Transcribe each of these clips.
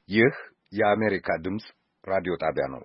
ይህ የአሜሪካ ድምፅ ራዲዮ ጣቢያ ነው።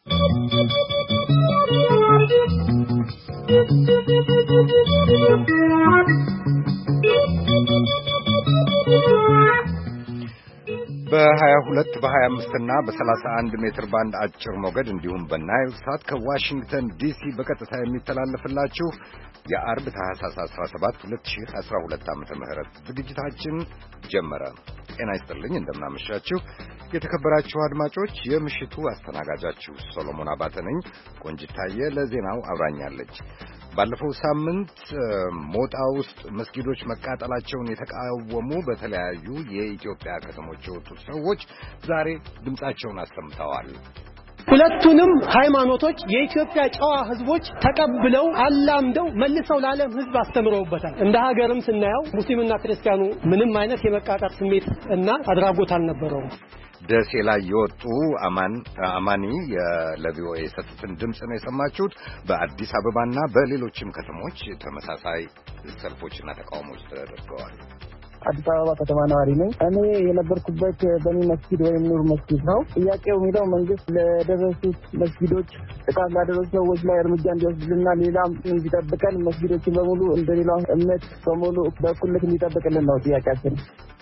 በ22 በ25 እና በ31 ሜትር ባንድ አጭር ሞገድ እንዲሁም በናይል ሳት ከዋሽንግተን ዲሲ በቀጥታ የሚተላለፍላችሁ የአርብ ታህሳስ 17 2012 ዓመተ ምህረት ዝግጅታችን ጀመረ። ጤና ይስጥልኝ፣ እንደምናመሻችሁ የተከበራችሁ አድማጮች። የምሽቱ አስተናጋጃችሁ ሶሎሞን አባተ ነኝ። ቆንጅታየ ለዜናው አብራኛለች። ባለፈው ሳምንት ሞጣ ውስጥ መስጊዶች መቃጠላቸውን የተቃወሙ በተለያዩ የኢትዮጵያ ከተሞች የወጡ ሰዎች ዛሬ ድምጻቸውን አሰምተዋል። ሁለቱንም ሃይማኖቶች የኢትዮጵያ ጨዋ ህዝቦች ተቀብለው አላምደው መልሰው ለዓለም ህዝብ አስተምረውበታል። እንደ ሀገርም ስናየው ሙስሊምና ክርስቲያኑ ምንም አይነት የመቃቃር ስሜት እና አድራጎት አልነበረውም። ደሴ ላይ የወጡ አማኒ ለቪኦኤ የሰጡትን ድምፅ ነው የሰማችሁት። በአዲስ አበባና በሌሎችም ከተሞች ተመሳሳይ ሰልፎችና ተቃውሞች ተደርገዋል። አዲስ አበባ ከተማ ነዋሪ ነኝ። እኔ የነበርኩበት በኒ መስጊድ ወይም ኑር መስጊድ ነው። ጥያቄው የሚለው መንግስት ለደረሱት መስጊዶች ጥቃት ላደረሱ ሰዎች ላይ እርምጃ እንዲወስድልና ሌላም እንዲጠብቀን መስጊዶችን በሙሉ እንደሌላው እምነት በሙሉ በእኩልነት እንዲጠብቅልን ነው ጥያቄያችን።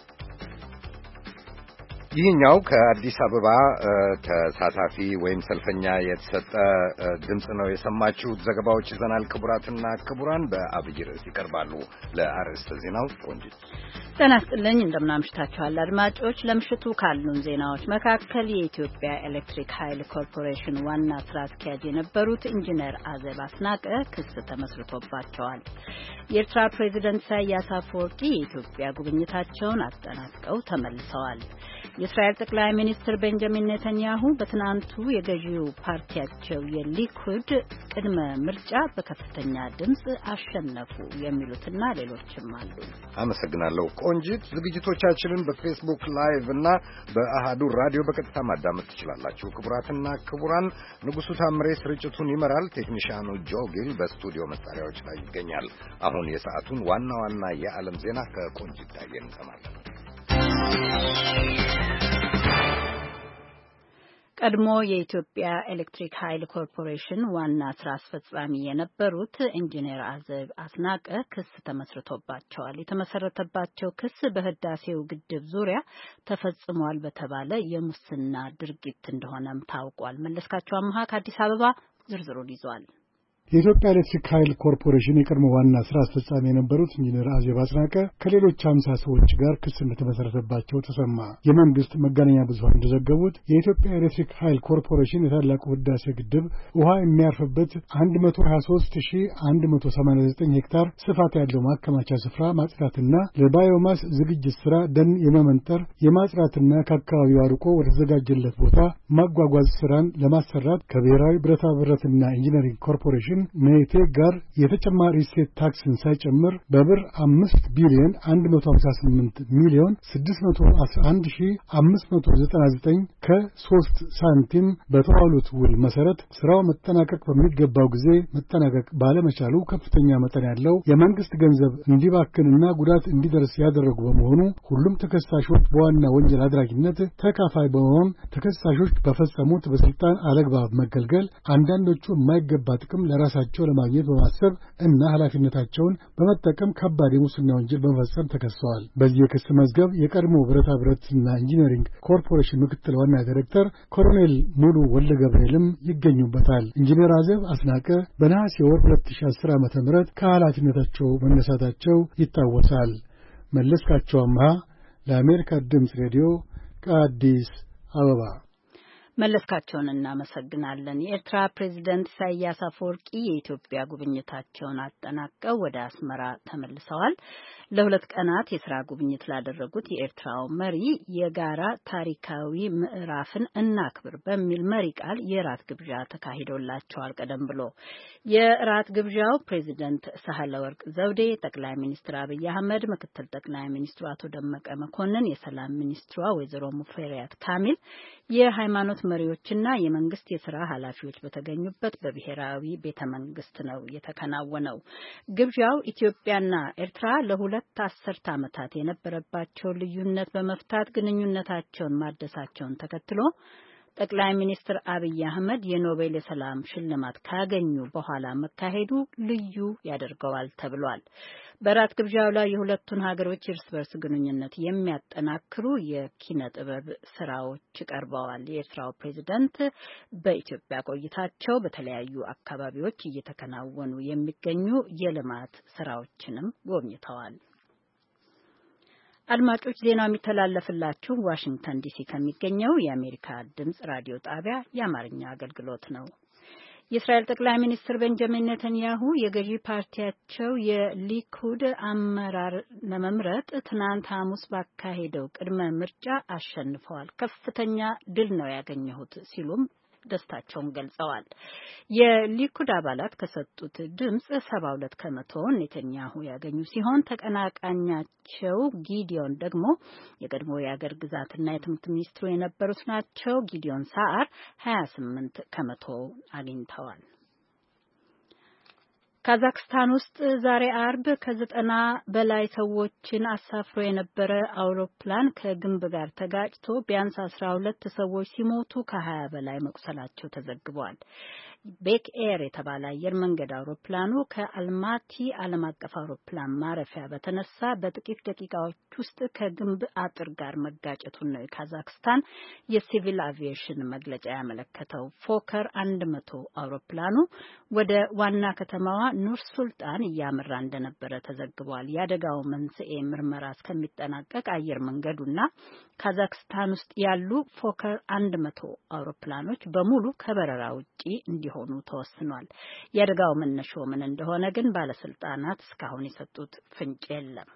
ይህኛው ከአዲስ አበባ ተሳታፊ ወይም ሰልፈኛ የተሰጠ ድምፅ ነው የሰማችሁት። ዘገባዎች ይዘናል። ክቡራትና ክቡራን በአብይ ርዕስ ይቀርባሉ። ለአርዕስተ ዜናው ቆንጂት። ጤና ይስጥልኝ፣ እንደምናምሽታችኋል አድማጮች። ለምሽቱ ካሉን ዜናዎች መካከል የኢትዮጵያ ኤሌክትሪክ ኃይል ኮርፖሬሽን ዋና ስራ አስኪያጅ የነበሩት ኢንጂነር አዜብ አስናቀ ክስ ተመስርቶባቸዋል። የኤርትራ ፕሬዝዳንት ኢሳያስ አፈወርቂ የኢትዮጵያ ጉብኝታቸውን አጠናቀው ተመልሰዋል። የእስራኤል ጠቅላይ ሚኒስትር ቤንጃሚን ኔታንያሁ በትናንቱ የገዢው ፓርቲያቸው የሊኩድ ቅድመ ምርጫ በከፍተኛ ድምፅ አሸነፉ የሚሉትና ሌሎችም አሉ። አመሰግናለሁ ቆንጂት። ዝግጅቶቻችንን በፌስቡክ ላይቭ እና በአሃዱ ራዲዮ በቀጥታ ማዳመጥ ትችላላችሁ። ክቡራትና ክቡራን፣ ንጉሱ ታምሬ ስርጭቱን ይመራል። ቴክኒሻኑ ጆጊል በስቱዲዮ መሳሪያዎች ላይ ይገኛል። አሁን የሰዓቱን ዋና ዋና የዓለም ዜና ከቆንጂት ታየ እንሰማለን። ቀድሞ የኢትዮጵያ ኤሌክትሪክ ኃይል ኮርፖሬሽን ዋና ስራ አስፈጻሚ የነበሩት ኢንጂነር አዜብ አስናቀ ክስ ተመስርቶባቸዋል። የተመሰረተባቸው ክስ በህዳሴው ግድብ ዙሪያ ተፈጽሟል በተባለ የሙስና ድርጊት እንደሆነም ታውቋል። መለስካቸው አምሃ ከአዲስ አበባ ዝርዝሩን ይዟል። የኢትዮጵያ ኤሌክትሪክ ኃይል ኮርፖሬሽን የቀድሞ ዋና ስራ አስፈጻሚ የነበሩት ኢንጂነር አዜብ አስናቀ ከሌሎች 50 ሰዎች ጋር ክስ እንደተመሰረተባቸው ተሰማ። የመንግስት መገናኛ ብዙሃን እንደዘገቡት የኢትዮጵያ ኤሌክትሪክ ኃይል ኮርፖሬሽን የታላቁ ህዳሴ ግድብ ውሃ የሚያርፍበት 123189 ሄክታር ስፋት ያለው ማከማቻ ስፍራ ማጽዳትና ለባዮማስ ዝግጅት ስራ ደን የመመንጠር የማጽዳትና ከአካባቢው አርቆ ወደ ተዘጋጀለት ቦታ ማጓጓዝ ስራን ለማሰራት ከብሔራዊ ብረታ ብረትና ኢንጂነሪንግ ኮርፖሬሽን ሜቴክ ጋር የተጨማሪ እሴት ታክስን ሳይጨምር በብር 5 ቢሊዮን 158 ሚሊዮን 611599 ከ3 ሳንቲም በተዋሉት ውል መሰረት ስራው መጠናቀቅ በሚገባው ጊዜ መጠናቀቅ ባለመቻሉ ከፍተኛ መጠን ያለው የመንግስት ገንዘብ እንዲባክንና ጉዳት እንዲደርስ ያደረጉ በመሆኑ ሁሉም ተከሳሾች በዋና ወንጀል አድራጊነት ተካፋይ በመሆን ተከሳሾች በፈጸሙት በስልጣን አለግባብ መገልገል አንዳንዶቹ የማይገባ ጥቅም ለራሳቸው ለማግኘት በማሰብ እና ኃላፊነታቸውን በመጠቀም ከባድ የሙስና ወንጀል በመፈጸም ተከሰዋል። በዚህ የክስ መዝገብ የቀድሞ ብረታ ብረትና ኢንጂነሪንግ ኮርፖሬሽን ምክትል ዋና ዳይሬክተር ኮሎኔል ሙሉ ወልደ ገብርኤልም ይገኙበታል። ኢንጂነር አዜብ አስናቀ በነሐሴ ወር 2010 ዓ.ም ከኃላፊነታቸው መነሳታቸው ይታወሳል። መለስካቸው አምሃ ለአሜሪካ ድምፅ ሬዲዮ ከአዲስ አበባ። መለስካቸውን እናመሰግናለን። የኤርትራ ፕሬዝዳንት ኢሳያስ አፈወርቂ የኢትዮጵያ ጉብኝታቸውን አጠናቀው ወደ አስመራ ተመልሰዋል። ለ2 ቀናት የሥራ ጉብኝት ላደረጉት የኤርትራው መሪ የጋራ ታሪካዊ ምዕራፍን እናክብር በሚል መሪ ቃል የራት ግብዣ ተካሂዶላቸዋል። ቀደም ብሎ የራት ግብዣው ፕሬዝዳንት ሳህለወርቅ ዘውዴ፣ ጠቅላይ ሚኒስትር አብይ አህመድ፣ ምክትል ጠቅላይ ሚኒስትሩ አቶ ደመቀ መኮንን፣ የሰላም ሚኒስትሯ ወይዘሮ ሙፈሪያት ካሚል፣ የሃይማኖት መሪዎችና የመንግስት የሥራ ኃላፊዎች በተገኙበት በብሔራዊ ቤተ መንግስት ነው የተከናወነው። ግብዣው ኢትዮጵያና ኤርትራ ለ2 2 አስርት ዓመታት የነበረባቸው ልዩነት በመፍታት ግንኙነታቸውን ማደሳቸውን ተከትሎ ጠቅላይ ሚኒስትር አብይ አህመድ የኖቤል የሰላም ሽልማት ካገኙ በኋላ መካሄዱ ልዩ ያደርገዋል ተብሏል። በራት ግብዣው ላይ የሁለቱን ሀገሮች እርስ በርስ ግንኙነት የሚያጠናክሩ የኪነ ጥበብ ስራዎች ቀርበዋል። የኤርትራው ፕሬዝዳንት በኢትዮጵያ ቆይታቸው በተለያዩ አካባቢዎች እየተከናወኑ የሚገኙ የልማት ስራዎችንም ጎብኝተዋል። አድማጮች ዜናው የሚተላለፍላችሁ ዋሽንግተን ዲሲ ከሚገኘው የአሜሪካ ድምጽ ራዲዮ ጣቢያ የአማርኛ አገልግሎት ነው። የእስራኤል ጠቅላይ ሚኒስትር ቤንጃሚን ኔታንያሁ የገዢ ፓርቲያቸው የሊኩድ አመራር ለመምረጥ ትናንት ሐሙስ ባካሄደው ቅድመ ምርጫ አሸንፈዋል። ከፍተኛ ድል ነው ያገኘሁት ሲሉም ደስታቸውን ገልጸዋል። የሊኩድ አባላት ከሰጡት ድምጽ 72 ከመቶውን ኔታንያሁ ያገኙ ሲሆን ተቀናቃኛቸው ጊዲዮን ደግሞ የቀድሞ የአገር ግዛትና የትምህርት ሚኒስትሩ የነበሩት ናቸው። ጊዲዮን ሳአር 28 ከመቶ አግኝተዋል። ካዛክስታን ውስጥ ዛሬ አርብ ከ90 በላይ ሰዎችን አሳፍሮ የነበረ አውሮፕላን ከግንብ ጋር ተጋጭቶ ቢያንስ 12 ሰዎች ሲሞቱ ከ20 በላይ መቁሰላቸው ተዘግቧል። ቤክ ኤር የተባለ አየር መንገድ አውሮፕላኑ ከአልማቲ ዓለም አቀፍ አውሮፕላን ማረፊያ በተነሳ በጥቂት ደቂቃዎች ውስጥ ከግንብ አጥር ጋር መጋጨቱን ነው የካዛክስታን የሲቪል አቪዬሽን መግለጫ ያመለከተው። ፎከር 100 አውሮፕላኑ ወደ ዋና ከተማዋ ኑር ሱልጣን እያመራ እንደነበረ ተዘግቧል። የአደጋው መንስኤ ምርመራ እስከሚጠናቀቅ አየር መንገዱና ካዛክስታን ውስጥ ያሉ ፎከር 100 አውሮፕላኖች በሙሉ ከበረራ ውጪ እንዲሆኑ ተወስኗል። የአደጋው መነሾ ምን እንደሆነ ግን ባለስልጣናት እስካሁን የሰጡት ፍንጭ የለም።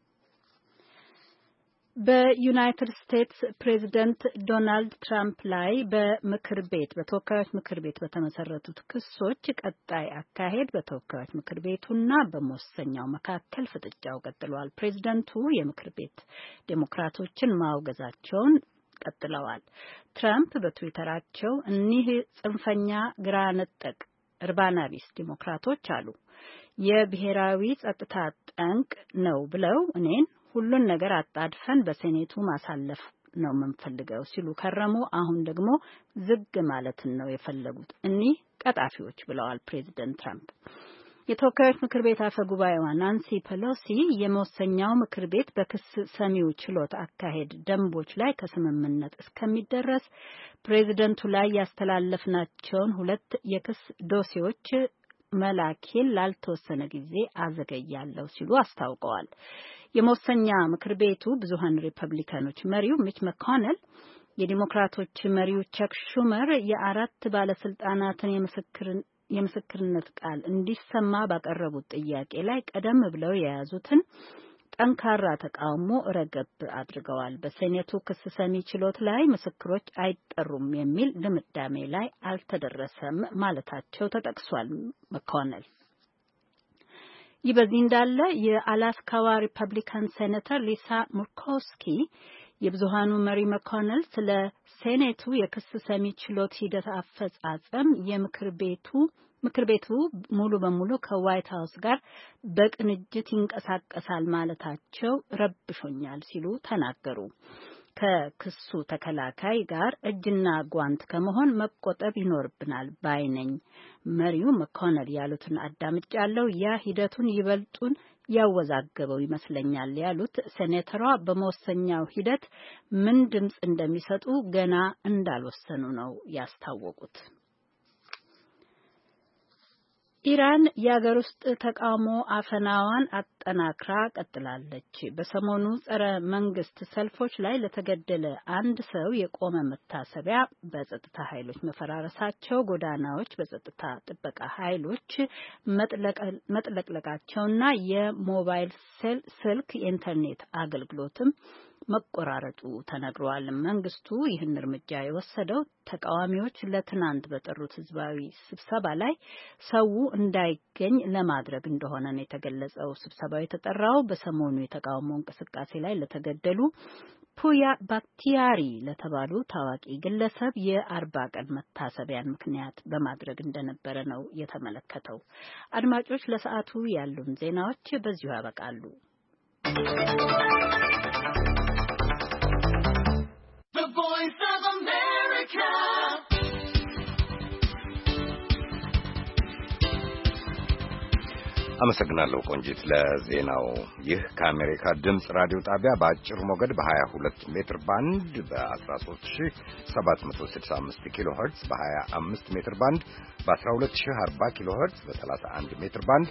በዩናይትድ ስቴትስ ፕሬዝደንት ዶናልድ ትራምፕ ላይ በተወካዮች ምክር ቤት በተመሰረቱት ክሶች ቀጣይ አካሄድ በተወካዮች ምክር ቤቱና በመወሰኛው መካከል ፍጥጫው ቀጥሏል። ፕሬዝደንቱ የምክር ቤት ዴሞክራቶችን ማውገዛቸውን ቀጥለዋል። ትራምፕ በትዊተራቸው እኒህ ጽንፈኛ ግራ ነጠቅ እርባና ቢስ ዲሞክራቶች አሉ የብሔራዊ ጸጥታ ጠንቅ ነው ብለው እኔን ሁሉን ነገር አጣድፈን በሴኔቱ ማሳለፍ ነው የምንፈልገው ሲሉ ከረሙ። አሁን ደግሞ ዝግ ማለትን ነው የፈለጉት እኒህ ቀጣፊዎች ብለዋል ፕሬዝደንት ትራምፕ። የተወካዮች ምክር ቤት አፈ ጉባኤዋ ናንሲ ፔሎሲ የመወሰኛው ምክር ቤት በክስ ሰሚው ችሎት አካሄድ ደንቦች ላይ ከስምምነት እስከሚደረስ ፕሬዝደንቱ ላይ ያስተላለፍናቸውን 2 የክስ ዶሴዎች መላኬን ላልተወሰነ ጊዜ አዘገያለሁ ሲሉ አስታውቀዋል። የመወሰኛ ምክር ቤቱ ብዙሃን ሪፐብሊካኖች መሪው ሚች መኮነል የዲሞክራቶች መሪው ቸክ ሹመር የ4 ባለስልጣናትን የምስክርነት ቃል እንዲሰማ ባቀረቡት ጥያቄ ላይ ቀደም ብለው የያዙትን ጠንካራ ተቃውሞ ረገብ አድርገዋል። በሴኔቱ ክስ ሰሚ ችሎት ላይ ምስክሮች አይጠሩም የሚል ድምዳሜ ላይ አልተደረሰም ማለታቸው ተጠቅሷል። መኮነል ይህ በዚህ እንዳለ የአላስካዋ ሪፐብሊካን ሴኔተር ሊሳ ሙርኮስኪ የብዙሃኑ መሪ መኮነል ስለ ሴኔቱ የክስ ሰሚ ችሎት ሂደት አፈጻጸም ምክር ቤቱ ሙሉ በሙሉ ከዋይት ሀውስ ጋር በቅንጅት ይንቀሳቀሳል ማለታቸው ረብሾኛል ሲሉ ተናገሩ። ከክሱ ተከላካይ ጋር እጅና ጓንት ከመሆን መቆጠብ ይኖርብናል ባይነኝ። መሪው መኮነል ያሉትን አዳምጫለሁ። ያ ሂደቱን ይበልጡን ያወዛገበው ይመስለኛል ያሉት ሴኔተሯ በመወሰኛው ሂደት ምን ድምጽ እንደሚሰጡ ገና እንዳልወሰኑ ነው ያስታወቁት። ኢራን የአገር ውስጥ ተቃውሞ አፈናዋን አጠናክራ ቀጥላለች። በሰሞኑ ጸረ መንግስት ሰልፎች ላይ ለተገደለ አንድ ሰው የቆመ መታሰቢያ በጸጥታ ኃይሎች መፈራረሳቸው፣ ጎዳናዎች በጸጥታ ጥበቃ ኃይሎች መጥለቅለቃቸውና የሞባይል ስልክ የኢንተርኔት አገልግሎትም መቆራረጡ ተነግሯል። መንግስቱ ይህን እርምጃ የወሰደው ተቃዋሚዎች ለትናንት በጠሩት ህዝባዊ ስብሰባ ላይ ሰው እንዳይገኝ ለማድረግ እንደሆነ ነው የተገለጸው። ስብሰባው የተጠራው በሰሞኑ የተቃውሞ እንቅስቃሴ ላይ ለተገደሉ ፑያ ባክቲያሪ ለተባሉ ታዋቂ ግለሰብ የ40 ቀን መታሰቢያን ምክንያት በማድረግ እንደነበረ ነው የተመለከተው። አድማጮች፣ ለሰዓቱ ያሉን ዜናዎች በዚሁ ያበቃሉ። አመሰግናለሁ ቆንጂት ለዜናው። ይህ ከአሜሪካ ድምጽ ራዲዮ ጣቢያ በአጭር ሞገድ በ22 ሜትር ባንድ በ13765 ኪሎ ሄርትዝ በ25 ሜትር ባንድ በ12040 ኪሎ ሄርትዝ በ31 ሜትር ባንድ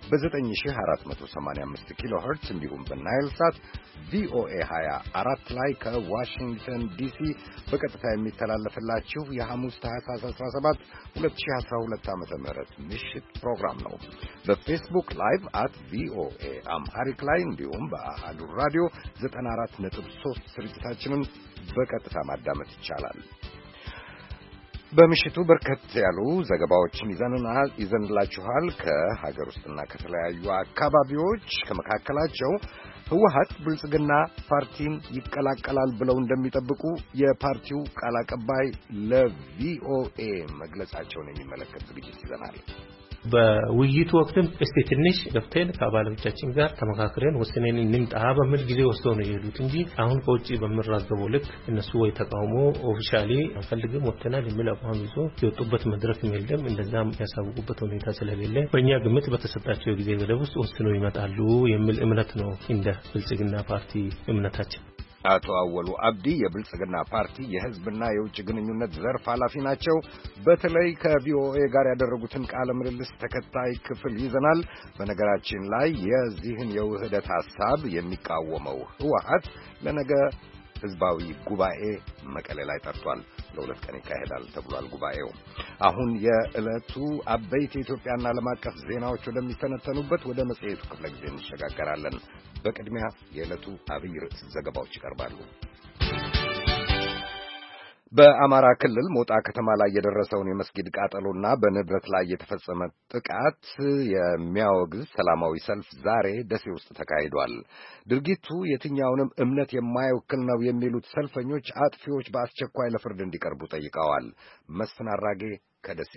በ9485 ኪሎ ሄርትዝ እንዲሁም በናይል ሳት ቪኦኤ 24 ላይ ከዋሽንግተን ዲሲ በቀጥታ የሚተላለፍላችሁ የሐሙስ ታህሳስ 17 2012 ዓ.ም ምሽት ፕሮግራም ነው። በፌስቡክ ላይቭ @VOA አምሃሪክ ላይ እንዲሁም በአሃዱ ራዲዮ 94.3 ስርጭታችንን በቀጥታ ማዳመጥ ይቻላል። በምሽቱ በርከት ያሉ ዘገባዎችን ይዘንላችኋል ከሀገር ውስጥና ከተለያዩ አካባቢዎች። ከመካከላቸው ህወሓት ብልጽግና ፓርቲን ይቀላቀላል ብለው እንደሚጠብቁ የፓርቲው ቃል አቀባይ ለቪኦኤ መግለጻቸውን የሚመለከት ዝግጅት ይዘናል። በውይይቱ ወቅትም እስቲ ትንሽ ገፍተን ከአባሎቻችን ጋር ተመካክረን ወስነን እንምጣ በሚል ጊዜ ወስደው ነው የሄዱት እንጂ አሁን ከውጪ በመራገበው ልክ እነሱ ወይ ተቃውሞ ኦፊሻሊ አንፈልግም ወጥተናል የሚል አቋም ይዞ የወጡበት መድረክ የለም። እንደዛም ያሳውቁበት ሁኔታ ስለሌለ በእኛ ግምት በተሰጣቸው የጊዜ ገደብ ውስጥ ወስነው ይመጣሉ የሚል እምነት ነው እንደ ብልጽግና ፓርቲ እምነታችን። አቶ አወሉ አብዲ የብልጽግና ፓርቲ የህዝብና የውጭ ግንኙነት ዘርፍ ኃላፊ ናቸው። በተለይ ከቪኦኤ ጋር ያደረጉትን ቃለ ምልልስ ተከታይ ክፍል ይዘናል። በነገራችን ላይ የዚህን የውህደት ሐሳብ የሚቃወመው ህወሓት ለነገ ህዝባዊ ጉባኤ መቀሌ ላይ ጠርቷል። ለሁለት ቀን ይካሄዳል ተብሏል ጉባኤው። አሁን የዕለቱ አበይት የኢትዮጵያና ዓለም አቀፍ ዜናዎች ወደሚተነተኑበት ወደ መጽሔቱ ክፍለ ጊዜ እንሸጋገራለን። በቅድሚያ የዕለቱ አብይ ርዕስ ዘገባዎች ይቀርባሉ። በአማራ ክልል ሞጣ ከተማ ላይ የደረሰውን የመስጊድ ቃጠሎና በንብረት ላይ የተፈጸመ ጥቃት የሚያወግዝ ሰላማዊ ሰልፍ ዛሬ ደሴ ውስጥ ተካሂዷል። ድርጊቱ የትኛውንም እምነት የማይወክል ነው የሚሉት ሰልፈኞች አጥፊዎች በአስቸኳይ ለፍርድ እንዲቀርቡ ጠይቀዋል። መስፍን አራጌ ከደሴ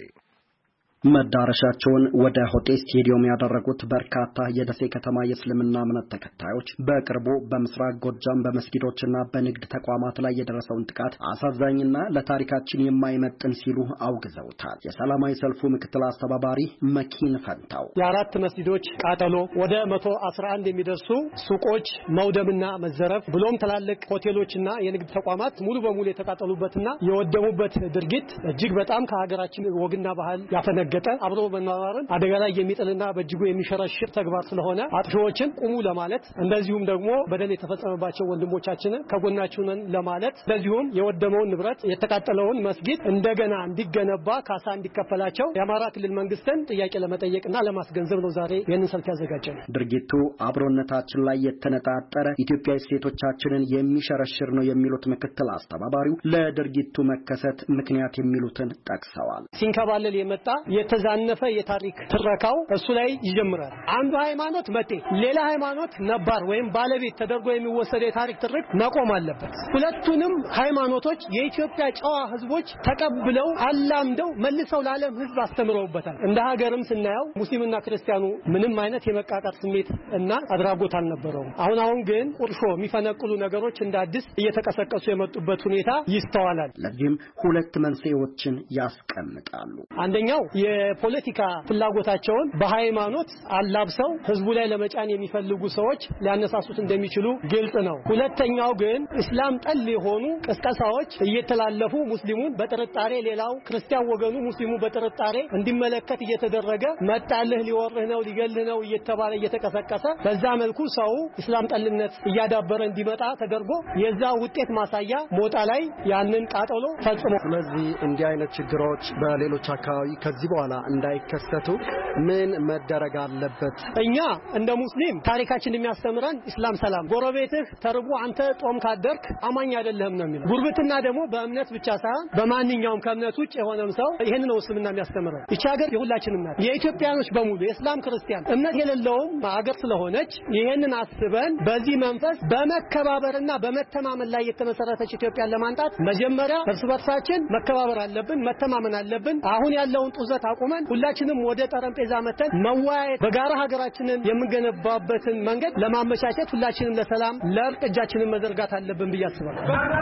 መዳረሻቸውን ወደ ሆቴል ስቴዲየም ያደረጉት በርካታ የደሴ ከተማ የእስልምና እምነት ተከታዮች በቅርቡ በምስራቅ ጎጃም በመስጊዶችና በንግድ ተቋማት ላይ የደረሰውን ጥቃት አሳዛኝና ለታሪካችን የማይመጥን ሲሉ አውግዘውታል። የሰላማዊ ሰልፉ ምክትል አስተባባሪ መኪን ፈንታው የአራት መስጊዶች ቃጠሎ፣ ወደ 111 የሚደርሱ ሱቆች መውደምና መዘረፍ ብሎም ትላልቅ ሆቴሎችና የንግድ ተቋማት ሙሉ በሙሉ የተቃጠሉበትና የወደሙበት ድርጊት እጅግ በጣም ከሀገራችን ወግና ባህል ያፈነገጠ አብሮ መኖርን አደጋ ላይ የሚጥልና በእጅጉ የሚሸረሽር ተግባር ስለሆነ አጥፊዎችን ቁሙ ለማለት እንደዚሁም ደግሞ በደል የተፈጸመባቸው ወንድሞቻችንን ከጎናችሁ ነን ለማለት እንደዚሁም የወደመውን ንብረት የተቃጠለውን መስጊድ እንደገና እንዲገነባ ካሳ እንዲከፈላቸው የአማራ ክልል መንግስትን ጥያቄ ለመጠየቅና ለማስገንዘብ ነው ዛሬ ይህንን ሰልፍ ያዘጋጀነው። ድርጊቱ አብሮነታችን ላይ የተነጣጠረ ኢትዮጵያዊ ሴቶቻችንን የሚሸረሽር ነው የሚሉት ምክትል አስተባባሪው ለድርጊቱ መከሰት ምክንያት የሚሉትን ጠቅሰዋል። ሲንከባለል የመጣ የተዛነፈ የታሪክ ትረካው እሱ ላይ ይጀምራል። አንዱ ሃይማኖት መጤ ሌላ ሃይማኖት ነባር ወይም ባለቤት ተደርጎ የሚወሰደው የታሪክ ትርክ መቆም አለበት። ሁለቱንም ሃይማኖቶች የኢትዮጵያ ጨዋ ህዝቦች ተቀብለው አላምደው መልሰው ለዓለም ህዝብ አስተምረውበታል። እንደ ሀገርም ስናየው ሙስሊምና ክርስቲያኑ ምንም አይነት የመቃቃር ስሜት እና አድራጎት አልነበረውም። አሁን ግን ቁርሾ የሚፈነቅሉ ነገሮች እንደ አዲስ እየተቀሰቀሱ የመጡበት ሁኔታ ይስተዋላል። ለዚህም ሁለት መንስኤዎችን ያስቀምጣሉ። አንደኛው የፖለቲካ ፍላጎታቸውን በሃይማኖት አላብሰው ህዝቡ ላይ ለመጫን የሚፈልጉ ሰዎች ሊያነሳሱት እንደሚችሉ ግልጽ ነው። ሁለተኛው ግን እስላም ጠል የሆኑ ቅስቀሳዎች እየተላለፉ ሙስሊሙን በጥርጣሬ ሌላው ክርስቲያን ወገኑ ሙስሊሙ በጥርጣሬ እንዲመለከት እየተደረገ መጣልህ ሊወርህ ነው ሊገልህ ነው እየተባለ እየተቀሰቀሰ በዛ መልኩ ሰው እስላም ጠልነት እያዳበረ እንዲመጣ ተደርጎ የዛ ውጤት ማሳያ ሞጣ ላይ ያንን ቃጠሎ ፈጽሞ ስለዚህ እንዲህ አይነት ችግሮች በሌሎች አካባቢ ከዚህ በኋላ እንዳይከሰቱ ምን መደረግ አለበት? እኛ እንደ ሙስሊም ታሪካችን የሚያስተምረን እስላም ሰላም፣ ጎረቤትህ ተርቦ አንተ ጦም ካደርክ አማኝ አይደለህም ነው የሚለው። ጉርብትና ደግሞ በእምነት ብቻ ሳይሆን በማንኛውም ከእምነት ውጭ የሆነም ሰው ይሄን ነው እስልምና የሚያስተምረው። ይቺ ሀገር የሁላችንም ናት። የኢትዮጵያኖች በሙሉ የእስላም ክርስቲያን እምነት የሌለውም ሀገር ስለሆነች ይሄንን አስበን በዚህ መንፈስ በመከባበርና በመተማመን ላይ የተመሰረተች ኢትዮጵያን ለማንጣት መጀመሪያ እርስ በርሳችን መከባበር አለብን፣ መተማመን አለብን። አሁን ያለውን ጡዘት አቁመን ሁላችንም ወደ ጠረጴዛ መተን መወያየት በጋራ ሀገራችንን የምንገነባበትን መንገድ ለማመቻቸት ሁላችንም ለሰላም ለእርቅ እጃችንን መዘርጋት አለብን ብዬ አስባለሁ።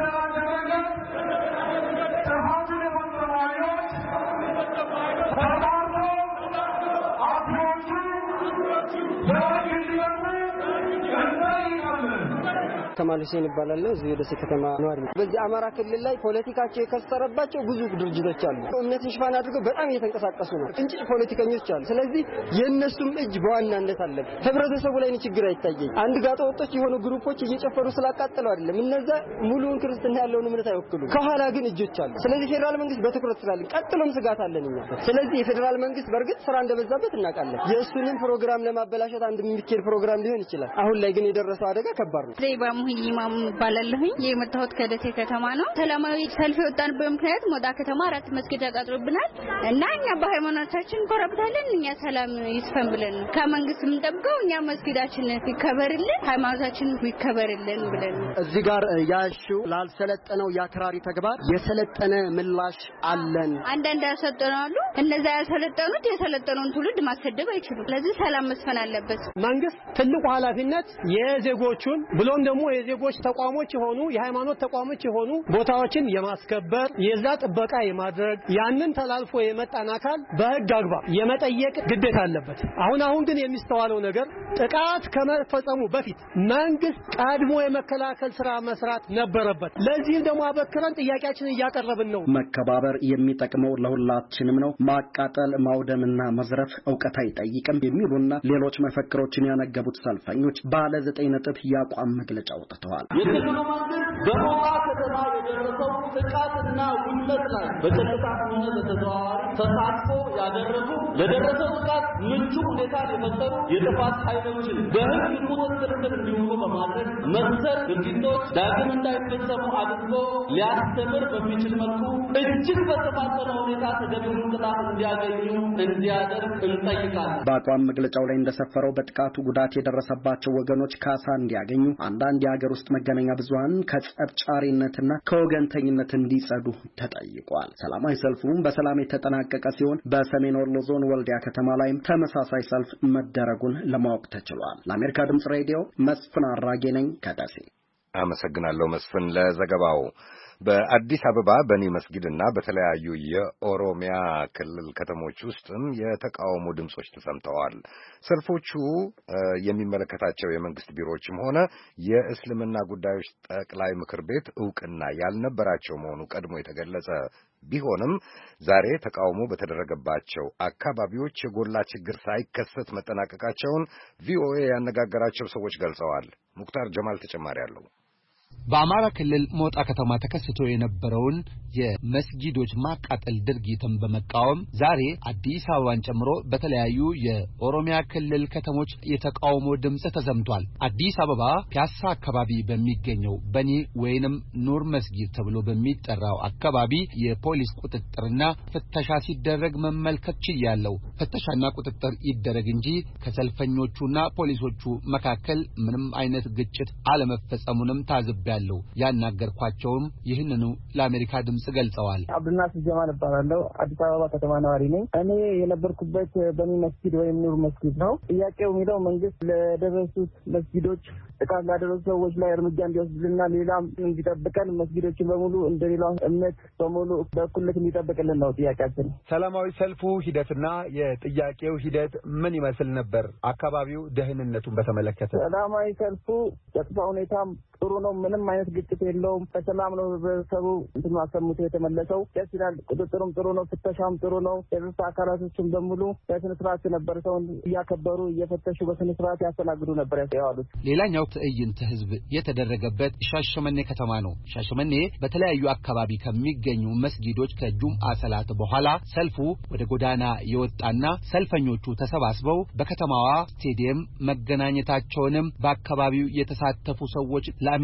ከማል ሁሴን ይባላል። እዚህ ወደ ከተማ ነዋሪ ነው። በዚህ አማራ ክልል ላይ ፖለቲካቸው የከሰረባቸው ብዙ ድርጅቶች አሉ። እምነትን ሽፋን አድርገው በጣም እየተንቀሳቀሱ ነው። እንጭጭ ፖለቲከኞች አሉ። ስለዚህ የነሱም እጅ በዋናነት አለበት። ህብረተሰቡ ላይ ችግር አይታየኝ። አንድ ጋጠ ወጦች የሆኑ ግሩፖች እየጨፈሩ ስላቃጠለው አይደለም። እነዛ ሙሉውን ክርስትና ያለውን እምነት አይወክሉም። ከኋላ ግን እጆች አሉ። ስለዚህ ፌደራል መንግስት በትኩረት ስላልን ቀጥሎም ስጋት አለን እኛ። ስለዚህ የፌደራል መንግስት በርግጥ ስራ እንደበዛበት እናውቃለን። የእሱንም ፕሮግራም ለማበላሸት አንድ የሚኬድ ፕሮግራም ሊሆን ይችላል። አሁን ላይ ግን የደረሰው አደጋ ከባድ ነው። ይማም ባላለሁኝ የመጣሁት ከደሴ ከተማ ነው። ሰላማዊ ሰልፍ የወጣንበት ምክንያት ሞጣ ከተማ 4 መስጊድ ተቃጥሎብናል እና እኛ በሃይማኖታችን እንኮረብታለን። እኛ ሰላም ይስፈን ብለን ከመንግስት የምንጠብቀው እኛ መስጊዳችን ይከበርልን፣ ሃይማኖታችን ይከበርልን ብለን። እዚህ ጋር ያሽው ላልሰለጠነው ያክራሪ ተግባር የሰለጠነ ምላሽ አለን። አንዳንድ ያሰለጠናሉ። እነዛ ያሰለጠኑት የሰለጠነውን ትውልድ ማሰደብ አይችሉም። ስለዚህ ሰላም መስፈን አለበት። መንግስት ትልቁ ኃላፊነት የዜጎቹን ብሎም ደግሞ የዜጎች ተቋሞች የሆኑ የሃይማኖት ተቋሞች የሆኑ ቦታዎችን የማስከበር የዛ ጥበቃ የማድረግ ያንን ተላልፎ የመጣን አካል በህግ አግባብ የመጠየቅ ግዴታ አለበት። አሁን ግን የሚስተዋለው ነገር ጥቃት ከመፈጸሙ በፊት መንግስት ቀድሞ የመከላከል ስራ መስራት ነበረበት። ለዚህ ደግሞ አበክረን ጥያቄያችንን እያቀረብን ነው። መከባበር የሚጠቅመው ለሁላችንም ነው። ማቃጠል ማውደምና መዝረፍ ዕውቀት አይጠይቅም የሚሉና ሌሎች መፈክሮችን ያነገቡት ሰልፈኞች ባለ 9 ነጥብ ያቋም መግለጫ ወጥተዋል። የክልሉ መንግስት በሞጣ ከተማ የደረሰው ጥቃትና ውድመት ላይ በቀጥታ ሆነ በተዘዋዋሪ ተሳትፎ ያደረጉ ለደረሰው ጥቃት ምቹ ሁኔታ የፈጠሩ የጥፋት ኃይሎችን በህግ ቁጥጥር ስር እንዲውሉ በማድረግ መሰል ድርጊቶች ዳግም እንዳይፈጸሙ አድርጎ ሊያስተምር በሚችል መልኩ እጅግ በተፋጠነ ሁኔታ ተገቢውን ቅጣት እንዲያገኙ እንዲያደርግ እንጠይቃለን። በአቋም መግለጫው ላይ እንደሰፈረው በጥቃቱ ጉዳት የደረሰባቸው ወገኖች ካሳ እንዲያገኙ አንዳንድ የሀገር ውስጥ መገናኛ ብዙሃን ከጸብጫሪነትና ከወገንተኝነት እንዲጸዱ ተጠይቋል። ሰላማዊ ሰልፉም በሰላም የተጠናቀቀ ሲሆን በሰሜን ወሎ ዞን ወልዲያ ከተማ ላይም ተመሳሳይ ሰልፍ መደረጉን ለማወቅ ተችሏል። ለአሜሪካ ድምጽ ሬዲዮ መስፍን አራጌ ነኝ ከደሴ። አመሰግናለሁ መስፍን ለዘገባው። በአዲስ አበባ በኒ መስጊድና በተለያዩ የኦሮሚያ ክልል ከተሞች ውስጥም የተቃውሞ ድምጾች ተሰምተዋል። ሰልፎቹ የሚመለከታቸው የመንግስት ቢሮዎችም ሆነ የእስልምና ጉዳዮች ጠቅላይ ምክር ቤት ዕውቅና ያልነበራቸው መሆኑ ቀድሞ የተገለጸ ቢሆንም ዛሬ ተቃውሞ በተደረገባቸው አካባቢዎች የጎላ ችግር ሳይከሰት መጠናቀቃቸውን ቪኦኤ ያነጋገራቸው ሰዎች ገልጸዋል። ሙክታር ጀማል ተጨማሪ አለው። በአማራ ክልል ሞጣ ከተማ ተከስቶ የነበረውን የመስጊዶች ማቃጠል ድርጊትን በመቃወም ዛሬ አዲስ አበባን ጨምሮ በተለያዩ የኦሮሚያ ክልል ከተሞች የተቃውሞ ድምጽ ተሰምቷል። አዲስ አበባ ፒያሳ አካባቢ በሚገኘው በኒ ወይንም ኑር መስጊድ ተብሎ በሚጠራው አካባቢ የፖሊስ ቁጥጥርና ፍተሻ ሲደረግ መመልከት ችያለሁ። ፍተሻና ቁጥጥር ይደረግ እንጂ ከሰልፈኞቹና ፖሊሶቹ መካከል ምንም አይነት ግጭት አለመፈጸሙንም ታዝቤያለሁ። ያናገርኳቸውም ይህንኑ ለአሜሪካ ድምጽ ገልጸዋል። አብዱልናስር ጀማል እባላለሁ። አዲስ አበባ ከተማ ነዋሪ ነኝ። እኔ የነበርኩበት በኒ መስጊድ ወይም ኑር መስጊድ ነው። ጥያቄው የሚለው መንግስት ለደረሱት መስጊዶች ጥቃት ላደረሱ ሰዎች ላይ እርምጃ እንዲወስድልና ሌላም እንዲጠብቀን መስጊዶችን በሙሉ እንደሌላው እምነት በሙሉ በእኩልነት እንዲጠብቅልን ነው ጥያቄያችን። ሰላማዊ ሰልፉ ሂደትና የጥያቄው ሂደት ምን ይመስል ነበር? አካባቢው ደህንነቱን በተመለከተ ሰላማዊ ሰልፉ ጸጥታ ሁኔታም ጥሩ ነው። ምንም አይነት ግጭት የለውም። በሰላም ነው ህብረተሰቡ እንትኑ አሰምቶ የተመለሰው። ደስ ይላል። ቁጥጥሩም ጥሩ ነው። ፍተሻም ጥሩ ነው። የጸጥታ አካላቶችም በሙሉ በስነ ስርዓት ነበር ሰውን እያከበሩ እየፈተሹ በስነ ስርዓት ያስተናግዱ ነበር ያዋሉት። ሌላኛው ትዕይንተ ህዝብ የተደረገበት ሻሸመኔ ከተማ ነው። ሻሸመኔ በተለያዩ አካባቢ ከሚገኙ መስጊዶች ከጁምዓ ሰላት በኋላ ሰልፉ ወደ ጎዳና የወጣና ሰልፈኞቹ ተሰባስበው በከተማዋ ስቴዲየም መገናኘታቸውንም በአካባቢው የተሳተፉ ሰዎች ለአሜሪካ ድምጽ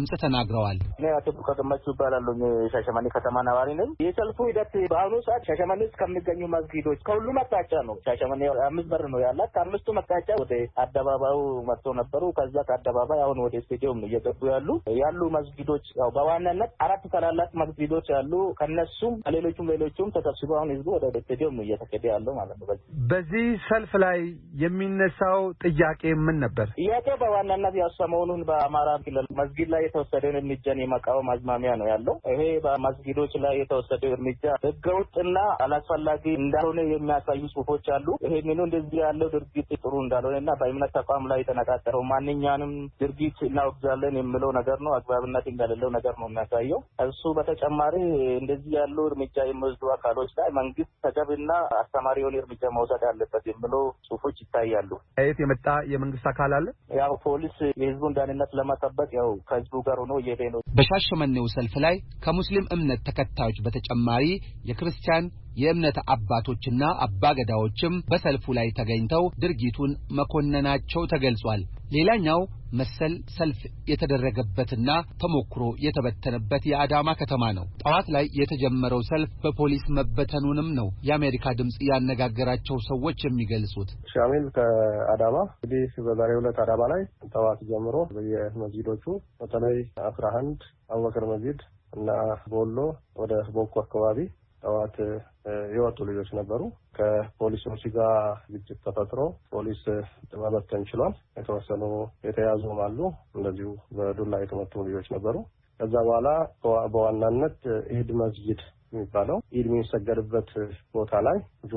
ድምጽ ተናግረዋል። እኔ አቶ ከገመቹ እባላለሁ። ሻሸመኔ ከተማ ነዋሪ ነኝ። የሰልፉ ሂደት በአሁኑ ሰዓት ሻሸመኔ ውስጥ ከሚገኙ መስጊዶች ከሁሉም አቅጣጫ ነው። ሻሸመኔ 5 በር ነው ያላት። ከአምስቱ አቅጣጫ ወደ አደባባዩ መጥቶ ነበሩ። ከዛ ከአደባባይ አሁን ወደ ስቴዲየም እየገቡ ያሉ መስጊዶች ያው በዋናነት 4 ታላላቅ መስጊዶች ያሉ ከነሱም ሌሎቹም ተሰብስበው አሁን ህዝቡ ወደ ስቴዲየም ነው እየተከደ ያለው ማለት ነው። በዚህ ሰልፍ ላይ የሚነሳው ጥያቄ ምን ነበር? ጥያቄው በዋናነት ያው ሰሞኑን በአማራ ክልል መስጊድ ላይ የተወሰደውን እርምጃን የመቃወም አዝማሚያ ነው ያለው። ይሄ በመስጊዶች ላይ የተወሰደው እርምጃ ህገወጥና አላስፈላጊ እንዳልሆነ የሚያሳዩ ጽሁፎች አሉ። ይሄንኑ እንደዚህ ያለው ድርጊት ጥሩ እንዳልሆነና በእምነት ተቋም ላይ የተነጣጠረው ማንኛውንም ድርጊት እናወግዛለን የሚለው ነገር ነው። አግባብነት እንደሌለው ነገር ነው የሚያሳየው። እሱ በተጨማሪ እንደዚህ ያለው እርምጃ የሚወስዱ አካሎች ላይ መንግስት ተገቢና አስተማሪ የሆነ እርምጃ መውሰድ አለበት የሚለው ጽሁፎች ይታያሉ። አየት የመጣ የመንግስት አካል አለ። ያው ፖሊስ የህዝቡን ደህንነት ለማጠበቅ ያው ከህዝቡ ጋር ሆኖ እየሄደ ነው። በሻሸመኔው ሰልፍ ላይ ከሙስሊም እምነት ተከታዮች በተጨማሪ የክርስቲያን የእምነት አባቶችና አባገዳዎችም በሰልፉ ላይ ተገኝተው ድርጊቱን መኮነናቸው ተገልጿል። ሌላኛው መሰል ሰልፍ የተደረገበትና ተሞክሮ የተበተነበት የአዳማ ከተማ ነው። ጠዋት ላይ የተጀመረው ሰልፍ በፖሊስ መበተኑንም ነው የአሜሪካ ድምጽ ያነጋገራቸው ሰዎች የሚገልጹት። ሻሚል ከአዳማ እንግዲህ በዛሬው ዕለት አዳማ ላይ ጠዋት ጀምሮ በየመስጊዶቹ በተለይ 11 አቡበከር መስጊድ እና ቦሎ ወደ ቦኮ አካባቢ ጠዋት የወጡ ልጆች ነበሩ። ከፖሊሶች ጋር ግጭት ተፈጥሮ ፖሊስ መበተን ችሏል። የተወሰኑ የተያዙም አሉ። እንደዚሁ በዱላ የተመቱ ልጆች ነበሩ። ከዛ በኋላ በዋናነት ኢድ መስጊድ የሚባለው ኢድ የሚሰገድበት ቦታ ላይ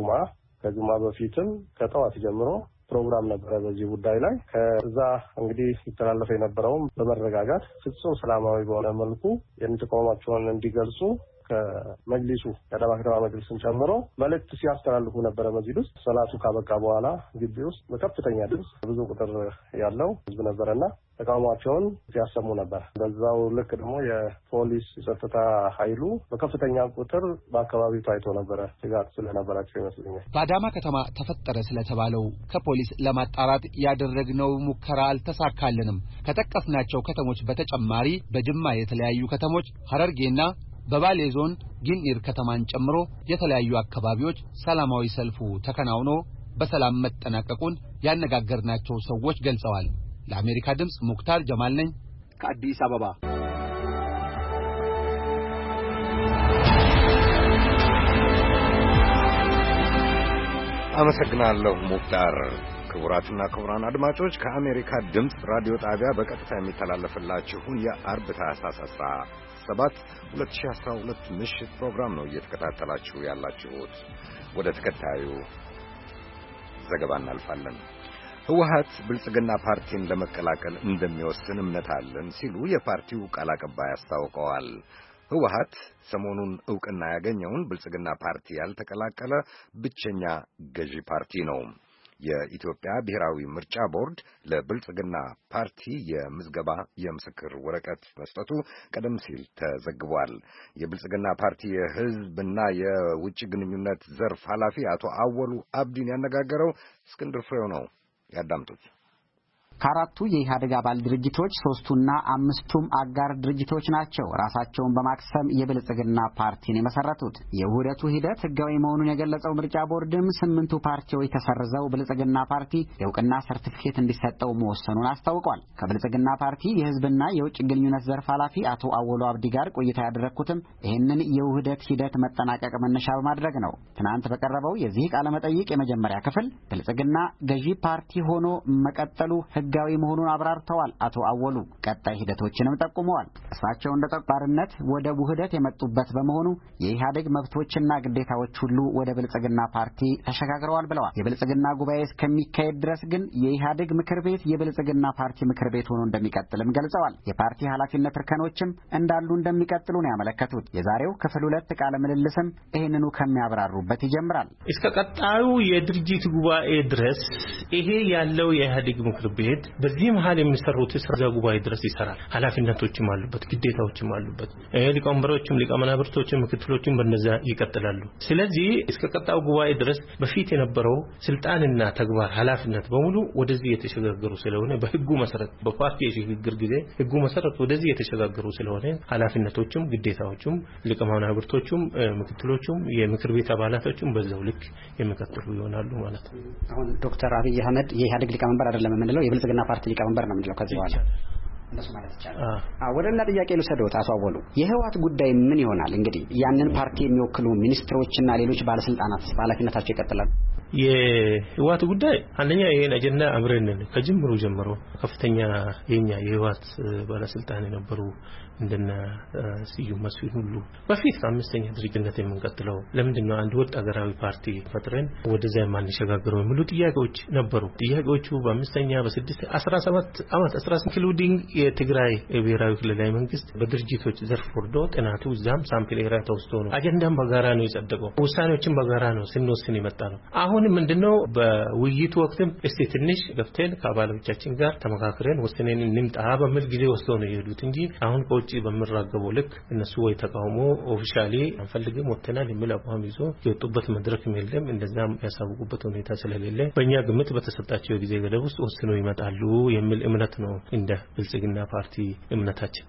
ከጁማ በፊትም ከጠዋት ጀምሮ ፕሮግራም ነበረ። በዚህ ጉዳይ ላይ ከዛ እንግዲህ ሲተላለፈ የነበረውም በመረጋጋት ፍጹም ሰላማዊ በሆነ መልኩ የተቃውሟቸውን እንዲገልጹ ከመጅሊሱ የአዳማ ከተማ መጅሊስን ጨምሮ መልእክት ሲያስተላልፉ ነበረ። መስጊድ ውስጥ ሰላቱ ካበቃ በኋላ ግቢ ውስጥ በከፍተኛ ድምፅ ብዙ ቁጥር ያለው ህዝብ ነበረና ተቃውሟቸውን ሲያሰሙ ነበር። በዛው ልክ ደግሞ የፖሊስ የጸጥታ ኃይሉ በከፍተኛ ቁጥር በአካባቢው ታይቶ ነበረ። ስጋት ስለነበራቸው ይመስለኛል። በአዳማ ከተማ ተፈጠረ ስለተባለው ከፖሊስ ለማጣራት ያደረግነው ሙከራ አልተሳካልንም። ከጠቀስናቸው ከተሞች በተጨማሪ በጅማ የተለያዩ ከተሞች፣ ሐረርጌና በባሌ ዞን ጊኒር ከተማን ጨምሮ የተለያዩ አካባቢዎች ሰላማዊ ሰልፉ ተከናውኖ በሰላም መጠናቀቁን ያነጋገርናቸው ሰዎች ገልጸዋል። ለአሜሪካ ድምጽ ሙክታር ጀማል ነኝ ከአዲስ አበባ። አመሰግናለሁ ሙክታር። ክቡራትና ክቡራን አድማጮች ከአሜሪካ ድምጽ ራዲዮ ጣቢያ በቀጥታ የሚተላለፍላችሁን የአርብ ታህሳስ 7 2012 ምሽት ፕሮግራም ነው እየተከታተላችሁ ያላችሁት። ወደ ተከታዩ ዘገባ እናልፋለን። ህወሓት ብልጽግና ፓርቲን ለመቀላቀል እንደሚወስን እምነት አለን ሲሉ የፓርቲው ቃል አቀባይ አስታውቀዋል። ህወሓት ሰሞኑን ዕውቅና ያገኘውን ብልጽግና ፓርቲ ያልተቀላቀለ ብቸኛ ገዢ ፓርቲ ነው። የኢትዮጵያ ብሔራዊ ምርጫ ቦርድ ለብልጽግና ፓርቲ የምዝገባ የምስክር ወረቀት መስጠቱ ቀደም ሲል ተዘግቧል። የብልጽግና ፓርቲ የህዝብና የውጭ ግንኙነት ዘርፍ ኃላፊ አቶ አወሉ አብዲን ያነጋገረው እስክንድር ፍሬው ነው። ያዳምጡት። ከአራቱ የኢህአዴግ አባል ድርጅቶች 3ቱና 5ቱም አጋር ድርጅቶች ናቸው ራሳቸውን በማክሰም የብልጽግና ፓርቲን የመሰረቱት። የውህደቱ ሂደት ህጋዊ መሆኑን የገለጸው ምርጫ ቦርድም 8ቱ ፓርቲዎች ተሰርዘው ብልጽግና ፓርቲ የእውቅና ሰርቲፊኬት እንዲሰጠው መወሰኑን አስታውቋል። ከብልጽግና ፓርቲ የህዝብና የውጭ ግንኙነት ዘርፍ ኃላፊ አቶ አወሉ አብዲ ጋር ቆይታ ያደረግኩትም ይህንን የውህደት ሂደት መጠናቀቅ መነሻ በማድረግ ነው። ትናንት በቀረበው የዚህ ቃለ መጠይቅ የመጀመሪያ ክፍል ብልጽግና ገዢ ፓርቲ ሆኖ መቀጠሉ ህጋዊ መሆኑን አብራርተዋል። አቶ አወሉ ቀጣይ ሂደቶችንም ጠቁመዋል። እሳቸው እንደ ጠቋርነት ወደ ውህደት የመጡበት በመሆኑ የኢህአዴግ መብቶችና ግዴታዎች ሁሉ ወደ ብልጽግና ፓርቲ ተሸጋግረዋል ብለዋል። የብልጽግና ጉባኤ እስከሚካሄድ ድረስ ግን የኢህአዴግ ምክር ቤት የብልጽግና ፓርቲ ምክር ቤት ሆኖ እንደሚቀጥልም ገልጸዋል። የፓርቲ ኃላፊነት እርከኖችም እንዳሉ እንደሚቀጥሉ ነው ያመለከቱት። የዛሬው ክፍል 2 ቃለ ምልልስም ይህንኑ ከሚያብራሩበት ይጀምራል። እስከ ቀጣዩ የድርጅት ጉባኤ ድረስ ይሄ ያለው የኢህአዴግ ምክር ቤት ሲሄድ በዚህ መሃል የሚሰሩት ስራ ጉባኤ ድረስ ይሰራል። ኃላፊነቶችም አሉበት፣ ግዴታዎችም አሉበት። ሊቀመንበሮችም ሊቀመናብርቶችም ምክትሎችም በነዛ ይቀጥላሉ። ስለዚህ እስከ ቀጣው ጉባኤ ድረስ በፊት የነበረው ስልጣንና ተግባር ኃላፊነት በሙሉ ወደዚህ የተሸጋገሩ ስለሆነ በህጉ መሰረት በፓርቲ የሽግግር ጊዜ ህጉ መሰረት ወደዚህ የተሸጋገሩ ስለሆነ ኃላፊነቶችም ግዴታዎችም ሊቀመናብርቶችም ምክትሎችም የምክር ቤት አባላቶችም በዛው ልክ የሚቀጥሉ ይሆናሉ ማለት ነው። አሁን ዶክተር አብይ አህመድ የኢህአዴግ ሊቀመንበር አይደለም የምንለው የብልጽግና ፓርቲ ሊቀመንበር ነው የምንለው ከዚህ በኋላ እንደሱ ማለት ይቻላል። ወደና ጥያቄ ልሰዶት አቶ አወሉ የህዋት ጉዳይ ምን ይሆናል? እንግዲህ ያንን ፓርቲ የሚወክሉ ሚኒስትሮችና ሌሎች ባለስልጣናት ባለፊነታቸው ይቀጥላሉ። የህዋት ጉዳይ አንደኛ ይሄን አጀንዳ አብረን ከጅምሩ ጀምሮ ከፍተኛ የኛ የህዋት ባለስልጣን የነበሩ እንደና ስዩም መስፍን ሁሉ በፊት ከአምስተኛ ድርጅትነት የምንቀጥለው ለምንድነው አንድ ወጥ ሀገራዊ ፓርቲ ፈጥረን ወደዛ የማንሸጋገረው የሚሉ ጥያቄዎች ነበሩ። ጥያቄዎቹ በአምስተኛ በ6 17 አመት 18 ኢንክሉዲንግ የትግራይ ብሔራዊ ክልላዊ መንግስት በድርጅቶች ዘርፍ ወርዶ ጥናቱ ዛም ሳምፕል ኤሪያ ተወስዶ ነው አጀንዳም በጋራ ነው የጸደቀው። ውሳኔዎችን በጋራ ነው ስንወስን የመጣ ነው። አሁን ምንድነው በውይይቱ ወቅትም እስቲ ትንሽ ገብተን ከአባሎቻችን ጋር ተመካክረን ወስነን እንምጣ በሚል ጊዜ ወስደው ነው የሄዱት እንጂ አሁን ከውጭ በመራገበው ልክ እነሱ ወይ ተቃውሞ ኦፊሻሊ አንፈልግም ወጥተናል የሚል አቋም ይዞ የወጡበት መድረክ የለም። እንደዛም ያሳውቁበት ሁኔታ ስለሌለ በእኛ ግምት በተሰጣቸው ጊዜ ገደብ ውስጥ ወስነው ይመጣሉ የሚል እምነት ነው እንደ ብልጽግና ፓርቲ እምነታችን።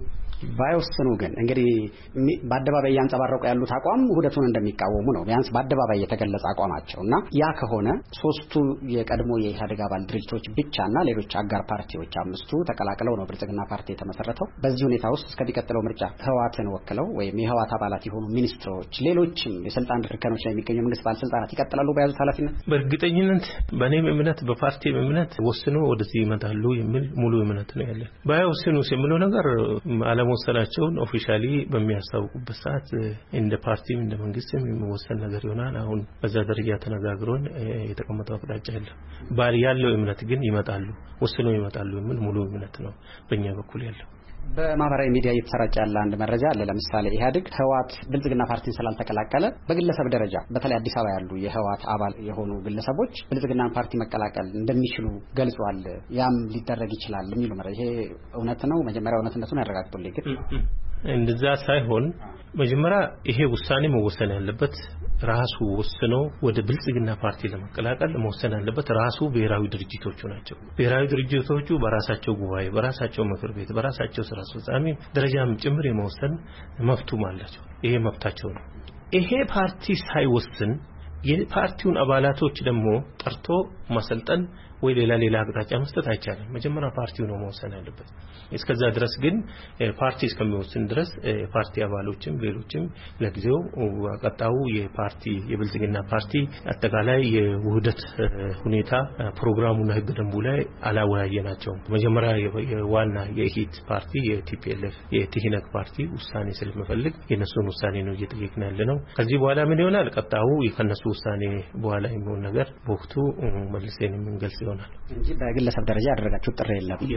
ባይወስኑ ግን እንግዲህ በአደባባይ ያንጸባረቁ ያሉት አቋም ውህደቱን እንደሚቃወሙ ነው ቢያንስ በአደባባይ የተገለጸ አቋማቸውና ያ ከሆነ ሶስቱ የቀድሞ የኢህአዴግ አባል ድርጅቶች ብቻና ሌሎች አጋር ፓርቲዎች አምስቱ ተቀላቅለው ነው ብልጽግና ፓርቲ የተመሰረተው። በዚህ ሁኔታ ውስጥ እስከሚቀጥለው ምርጫ ህዋትን ወክለው ወይም የህዋት አባላት የሆኑ ሚኒስትሮች ሌሎችም የስልጣን እርከኖች ላይ የሚገኙ መንግስት ባለስልጣናት ይቀጥላሉ በያዙት ኃላፊነት። በእርግጠኝነት በእኔም እምነት በፓርቲም እምነት ወስነው ወደዚህ ይመጣሉ የሚል ሙሉ እምነት ነው ያለን። ባይወስኑስ የሚለው ነገር አለመወሰናቸውን ኦፊሻሊ በሚያስታውቁበት ሰዓት እንደ ፓርቲም እንደ መንግስትም የሚወሰን ነገር ይሆናል። አሁን በዛ ደረጃ ተነጋግሮን የተቀመጠው አቅጣጫ የለም። ባል ያለው እምነት ግን ይመጣሉ ወስነው ይመጣሉ የሚል ሙሉ እምነት ነው በእኛ በኩል ያለው። በማህበራዊ ሚዲያ እየተሰራጨ ያለ አንድ መረጃ አለ። ለምሳሌ ኢህአዴግ ህዋት ብልጽግና ፓርቲን ስላልተቀላቀለ በግለሰብ ደረጃ በተለይ አዲስ አበባ ያሉ የህዋት አባል የሆኑ ግለሰቦች ብልጽግና ፓርቲ መቀላቀል እንደሚችሉ ገልጿል። ያም ሊደረግ ይችላል የሚሉ መረጃ ይሄ እውነት ነው? መጀመሪያ እውነትነቱን ያረጋግጡልኝ። ግን እንደዛ ሳይሆን መጀመሪያ ይሄ ውሳኔ መወሰን ያለበት ራሱ ወስኖ ወደ ብልጽግና ፓርቲ ለመቀላቀል መወሰን ያለበት ራሱ ብሔራዊ ድርጅቶቹ ናቸው። ብሔራዊ ድርጅቶቹ በራሳቸው ጉባኤ በራሳቸው ምክር ቤት በራሳቸው ስራ አስፈጻሚ ደረጃም ጭምር የመወሰን መብቱም አላቸው። ይሄ መብታቸው ነው። ይሄ ፓርቲ ሳይወስን የፓርቲውን አባላቶች ደግሞ ጠርቶ ማሰልጠን ወይ ሌላ አቅጣጫ መስጠት አይቻልም። መጀመሪያ ፓርቲው ነው መወሰን ያለበት። እስከዛ ድረስ ግን ፓርቲ እስከሚወስን ድረስ ፓርቲ አባሎችም ሌሎችም ለጊዜው ቀጣው የፓርቲ የብልጽግና ፓርቲ አጠቃላይ የውህደት ሁኔታ ፕሮግራሙና ህገ ደንቡ ላይ አላወያየናቸውም። መጀመሪያ የዋና የኢሂድ ፓርቲ የቲፒኤልኤፍ የቲህነግ ፓርቲ ውሳኔ ስለሚፈልግ የነሱን ውሳኔ ነው እየጠየቅን ያለነው። ከዚህ በኋላ ምን ይሆናል ቀጣው የከነሱ ውሳኔ በኋላ የሚሆን ነገር በወቅቱ መልሰን የምንገልጽ ይሆናል እንጂ በግለሰብ ደረጃ ያደረጋችሁ ጥሪ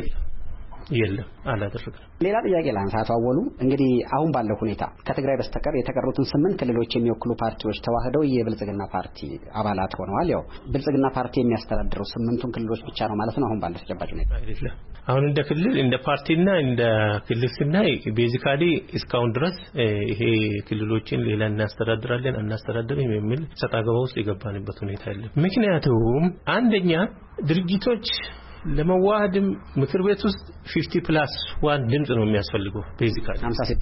የለም አላደረግንም። ሌላ ጥያቄ ላንሳ። አቶ አወሉ እንግዲህ አሁን ባለው ሁኔታ ከትግራይ በስተቀር የተቀሩትን 8 ክልሎች የሚወክሉ ፓርቲዎች ተዋህደው የብልጽግና ፓርቲ አባላት ሆነዋል። ያው ብልጽግና ፓርቲ የሚያስተዳድረው 8ቱን ክልሎች ብቻ ነው ማለት ነው አሁን ባለው ተጨባጭ ሁኔታ አይደለም። አሁን እንደ ክልል እንደ ፓርቲና እንደ ክልል ስናይ ቤዚካሊ እስካሁን ድረስ ይሄ ክልሎችን ሌላ እናስተዳድራለን እናስተዳድርም የሚል ሰጣ ገባ ውስጥ የገባንበት ሁኔታ የለም። ምክንያቱም አንደኛ ድርጅቶች ለመዋሃድም ምክር ቤት ውስጥ 50+1 ድምጽ ነው የሚያስፈልገው። ቤዚካሊ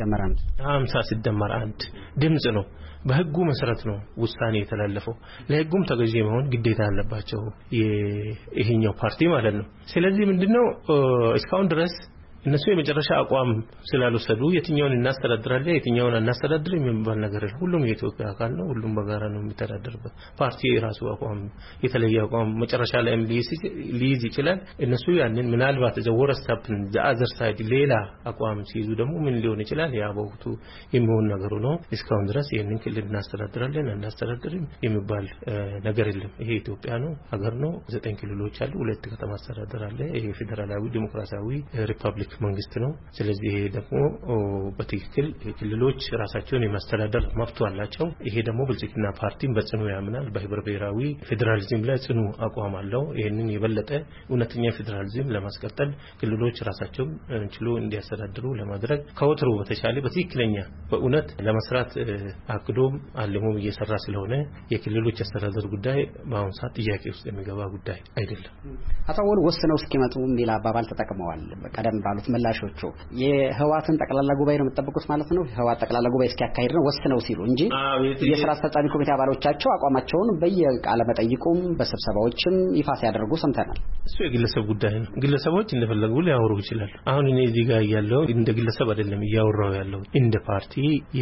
50 ሲደመር 1 ድምጽ ነው። በህጉ መሰረት ነው ውሳኔ የተላለፈው። ለህጉም ተገዢ መሆን ግዴታ አለባቸው ይሄኛው ፓርቲ ማለት ነው። ስለዚህ ምንድነው እስካሁን ድረስ እነሱ የመጨረሻ አቋም ስላልወሰዱ የትኛውን እናስተዳድራለን የትኛውን እናስተዳድርም የሚባል ነገር የለም። ሁሉም የኢትዮጵያ አካል ነው። ሁሉም በጋራ ነው የሚተዳደርበት። ፓርቲ የራሱ አቋም የተለየ አቋም መጨረሻ ላይ ሊይዝ ይችላል። እነሱ ያንን ምናልባት ዘወረስታፕን ዘአዘር ሳይድ ሌላ አቋም ሲይዙ ደግሞ ምን ሊሆን ይችላል ያ በወቅቱ የሚሆን ነገር ነው። እስካሁን ድረስ ይሄንን ክልል እናስተዳድራለን እናስተዳድርም የሚባል ነገር የለም። ይሄ ኢትዮጵያ ነው ሀገር ነው። 9 ክልሎች አሉ። 2 ከተማ አስተዳደር አለ። ይሄ ፌደራላዊ ዲሞክራሲያዊ ሪፐብሊክ ሪፐብሊክ መንግስት ነው። ስለዚህ ይሄ ደግሞ በትክክል ክልሎች ራሳቸውን የማስተዳደር መብት አላቸው። ይሄ ደግሞ ብልጽግና ፓርቲን በጽኑ ያምናል። በህብረ ብሔራዊ ፌደራሊዝም ላይ ጽኑ አቋም አለው። ይሄንን የበለጠ እውነተኛ ፌደራሊዝም ለማስቀጠል ክልሎች ራሳቸውን ችሎ እንዲያስተዳድሩ ለማድረግ ከወትሮ በተሻለ በትክክለኛ በእውነት ለመስራት አቅዶም አልሞም እየሰራ ስለሆነ የክልሎች አስተዳደር ጉዳይ በአሁኑ ሰዓት ጥያቄ ውስጥ የሚገባ ጉዳይ አይደለም። አታውል ወስነው እስኪመጡ ቢላ አባባል ተጠቅመዋል። ቀደም ባሉት ምላሾቹ የህዋትን ጠቅላላ ጉባኤ ነው የምትጠብቁት ማለት ነው። ህዋት ጠቅላላ ጉባኤ እስኪያካሂድ ነው ወስነው ሲሉ እንጂ የሥራ አስፈጻሚ ኮሚቴ አባሎቻቸው አቋማቸውን በየቃለ መጠይቁም በስብሰባዎችም ይፋ ሲያደርጉ ሰምተናል። እሱ የግለሰብ ጉዳይ ነው። ግለሰቦች እንደፈለጉ ሊያወሩ ይችላሉ። አሁን እኔ እዚህ ጋር ያለው እንደ ግለሰብ አይደለም እያወራው ያለው እንደ ፓርቲ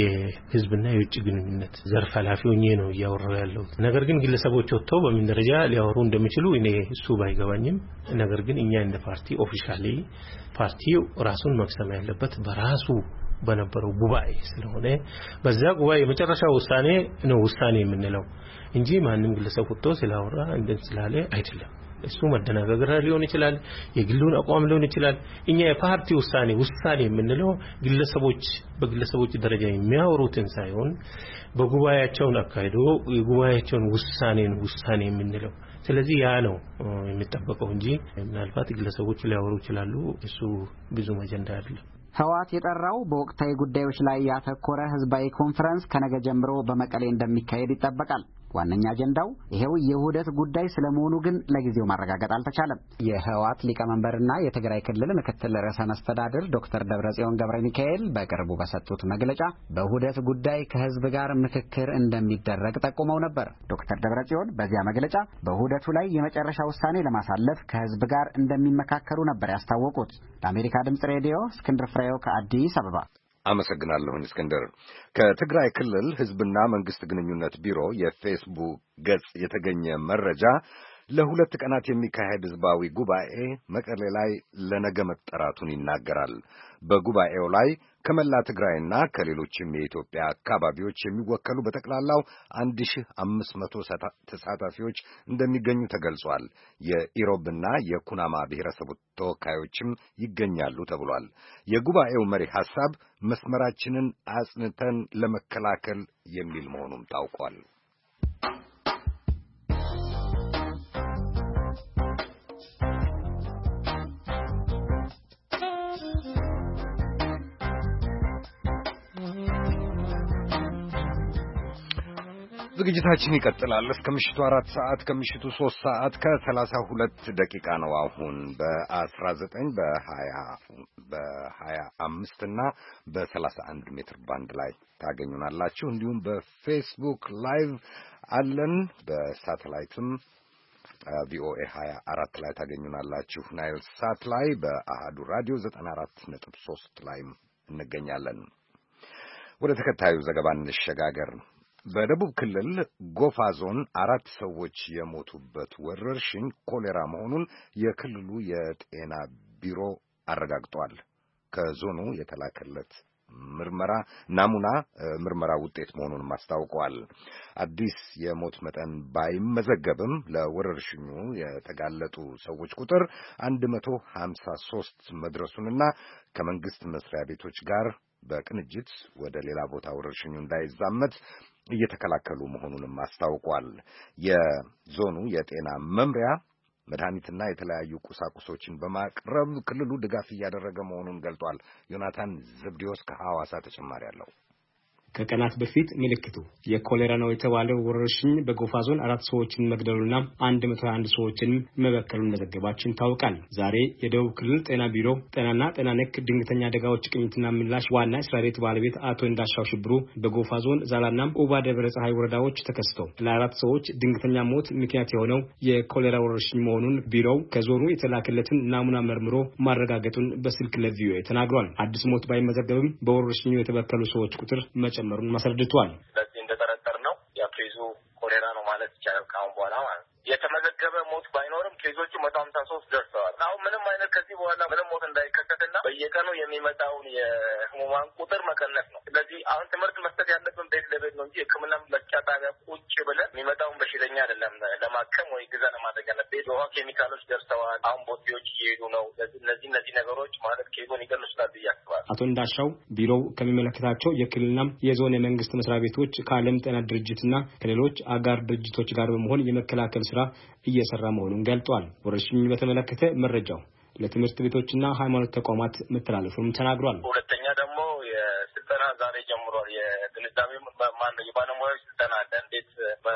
የህዝብና የውጭ ግንኙነት ዘርፍ ኃላፊ ሆኜ ነው እያወራው ያለው። ነገር ግን ግለሰቦች ወጥተው በምን ደረጃ ሊያወሩ እንደሚችሉ እኔ እሱ ባይገባኝም ነገር ግን እኛ እንደ ፓርቲ ኦፊሻሊ ፓርቲው ራሱን መክሰም ያለበት በራሱ በነበረው ጉባኤ ስለሆነ በዛ ጉባኤ የመጨረሻው ውሳኔ ነው ውሳኔ የምንለው እንጂ ማንንም ግለሰብ ወጥቶ ስላወራ እንደስላለ አይደለም። እሱ መደናገር ሊሆን ይችላል፣ የግሉን አቋም ሊሆን ይችላል። እኛ የፓርቲ ውሳኔ የምንለው ግለሰቦች በግለሰቦች ደረጃ የሚያወሩትን ሳይሆን በጉባኤያቸው አካሂዶ የጉባኤያቸውን ውሳኔ የምንለው። ስለዚህ ያ ነው የሚጠበቀው እንጂ ምናልባት ግለሰቦች ሊያወሩ ይችላሉ። እሱ ብዙ አጀንዳ አይደለም። ህወሓት የጠራው በወቅታዊ ጉዳዮች ላይ ያተኮረ ህዝባዊ ኮንፈረንስ ከነገ ጀምሮ በመቀሌ እንደሚካሄድ ይጠበቃል። ዋነኛ አጀንዳው ይሄው የውህደት ጉዳይ ስለመሆኑ ግን ለጊዜው ማረጋገጥ አልተቻለም። የህወሓት ሊቀመንበርና የትግራይ ክልል ምክትል ርዕሰ መስተዳድር ዶክተር ደብረጽዮን ገብረ ሚካኤል በቅርቡ በሰጡት መግለጫ በውህደት ጉዳይ ከህዝብ ጋር ምክክር እንደሚደረግ ጠቁመው ነበር። ዶክተር ደብረጽዮን በዚያ መግለጫ በውህደቱ ላይ የመጨረሻ ውሳኔ ለማሳለፍ ከህዝብ ጋር እንደሚመካከሩ ነበር ያስታወቁት። ለአሜሪካ ድምጽ ሬዲዮ እስክንድር ፍሬው ከአዲስ አበባ። አመሰግናለሁኝ እስክንድር። ከትግራይ ክልል ህዝብና መንግስት ግንኙነት ቢሮ የፌስቡክ ገጽ የተገኘ መረጃ ለሁለት ቀናት የሚካሄድ ህዝባዊ ጉባኤ መቀሌ ላይ ለነገ መጠራቱን ይናገራል። በጉባኤው ላይ ከመላ ትግራይና ከሌሎችም የኢትዮጵያ አካባቢዎች የሚወከሉ በጠቅላላው 1500 ተሳታፊዎች እንደሚገኙ ተገልጿል። የኢሮብና የኩናማ ብሔረሰቦች ተወካዮችም ይገኛሉ ተብሏል። የጉባኤው መሪ ሐሳብ መስመራችንን አጽንተን ለመከላከል የሚል መሆኑም ታውቋል። ዝግጅታችን ይቀጥላል እስከ ምሽቱ 4 ሰዓት ከምሽቱ 3 ሰዓት ከ32 ደቂቃ ነው። አሁን በ19 በ25 እና በ31 ሜትር ባንድ ላይ ታገኙናላችሁ። እንዲሁም በፌስቡክ ላይቭ አለን። በሳተላይትም ቪኦኤ 24 ላይ ታገኙናላችሁ። ናይል ሳት ላይ በአሃዱ ራዲዮ 94.3 ላይ እንገኛለን። ወደ ተከታዩ ዘገባ እንሸጋገር። በደቡብ ክልል ጎፋ ዞን 4 ሰዎች የሞቱበት ወረርሽኝ ኮሌራ መሆኑን የክልሉ የጤና ቢሮ አረጋግጧል። ከዞኑ የተላከለት ናሙና ምርመራ ውጤት መሆኑንም አስታውቀዋል። አዲስ የሞት መጠን ባይመዘገብም ለወረርሽኙ የተጋለጡ ሰዎች ቁጥር 153 መድረሱንና ከመንግስት መስሪያ ቤቶች ጋር በቅንጅት ወደ ሌላ ቦታ ወረርሽኙ እንዳይዛመት እየተከላከሉ መሆኑንም አስታውቋል። የዞኑ የጤና መምሪያ መድኃኒትና የተለያዩ ቁሳቁሶችን በማቅረብ ክልሉ ድጋፍ እያደረገ መሆኑን ገልጧል። ዮናታን ዘብዲዮስ ከሐዋሳ ተጨማሪ አለው። ከቀናት በፊት ምልክቱ የኮሌራ ነው የተባለው ወረርሽኝ በጎፋ ዞን 4 ሰዎችን መግደሉና 121 ሰዎችን መበከሉን መዘገባችን ታውቃል። ዛሬ የደቡብ ክልል ጤና ቢሮ ጤናና ጤና ነክ ድንገተኛ አደጋዎች ቅኝትና ምላሽ ዋና ስራ ቤት ባለቤት አቶ እንዳሻው ሽብሩ በጎፋ ዞን ዛላና ኡባ ደብረ ፀሐይ ወረዳዎች ተከስተው ለ4 ሰዎች ድንገተኛ ሞት ምክንያት የሆነው የኮሌራ ወረርሽኝ መሆኑን ቢሮው ከዞኑ የተላከለትን ናሙና መርምሮ ማረጋገጡን በስልክ ለቪኦኤ ተናግሯል። አዲስ ሞት ባይመዘገብም በወረርሽኙ የተበከሉ ሰዎች ቁጥር መጨመሩን ማስረድቷል። ስለዚህ እንደተረጠርነው የኬዙ ኮሌራ ነው ማለት ይቻላል። ካሁን በኋላ ማለት የተመዘገበ ሞት ባይኖርም ኬዞቹ 153 ደርሰዋል። አሁን ምንም አይነት ከዚህ በኋላ ምንም ሞት እንዳይከሰትና በየቀኑ የሚመጣውን የህሙማን ቁጥር መቀነስ ነው። ስለዚህ አሁን ትምህርት መስጠት ያለብን ቤት ለቤት ነው እንጂ ሕክምና መስጫ ጣቢያ ቁጭ ብለን የሚመጣውን በሽተኛ አይደለም ለማከም ወይ ግዛ ለማድረግ ያለበት። የውሃ ኬሚካሎች ደርሰዋል። አሁን ቦቴዎች እየሄዱ ነው። እነዚህ ነገሮች ማለት ኬዞን አቶ እንዳሻው ቢሮው ከሚመለከታቸው የክልልና የዞን የመንግስት መስሪያ ቤቶች ከዓለም ጤና ድርጅትና ከሌሎች አጋር ድርጅቶች ጋር በመሆን የመከላከል ስራ እየሰራ መሆኑን ገልጧል። ወረርሽኙን በተመለከተ መረጃው ለትምህርት ቤቶችና ሃይማኖት ተቋማት መተላለፉን ተናግሯል። ሁለተኛ ደግሞ የስልጠና ዛሬ ጀምሯል። የግንዛቤ የባለሙያዎች ስልጠና አለ። እንዴት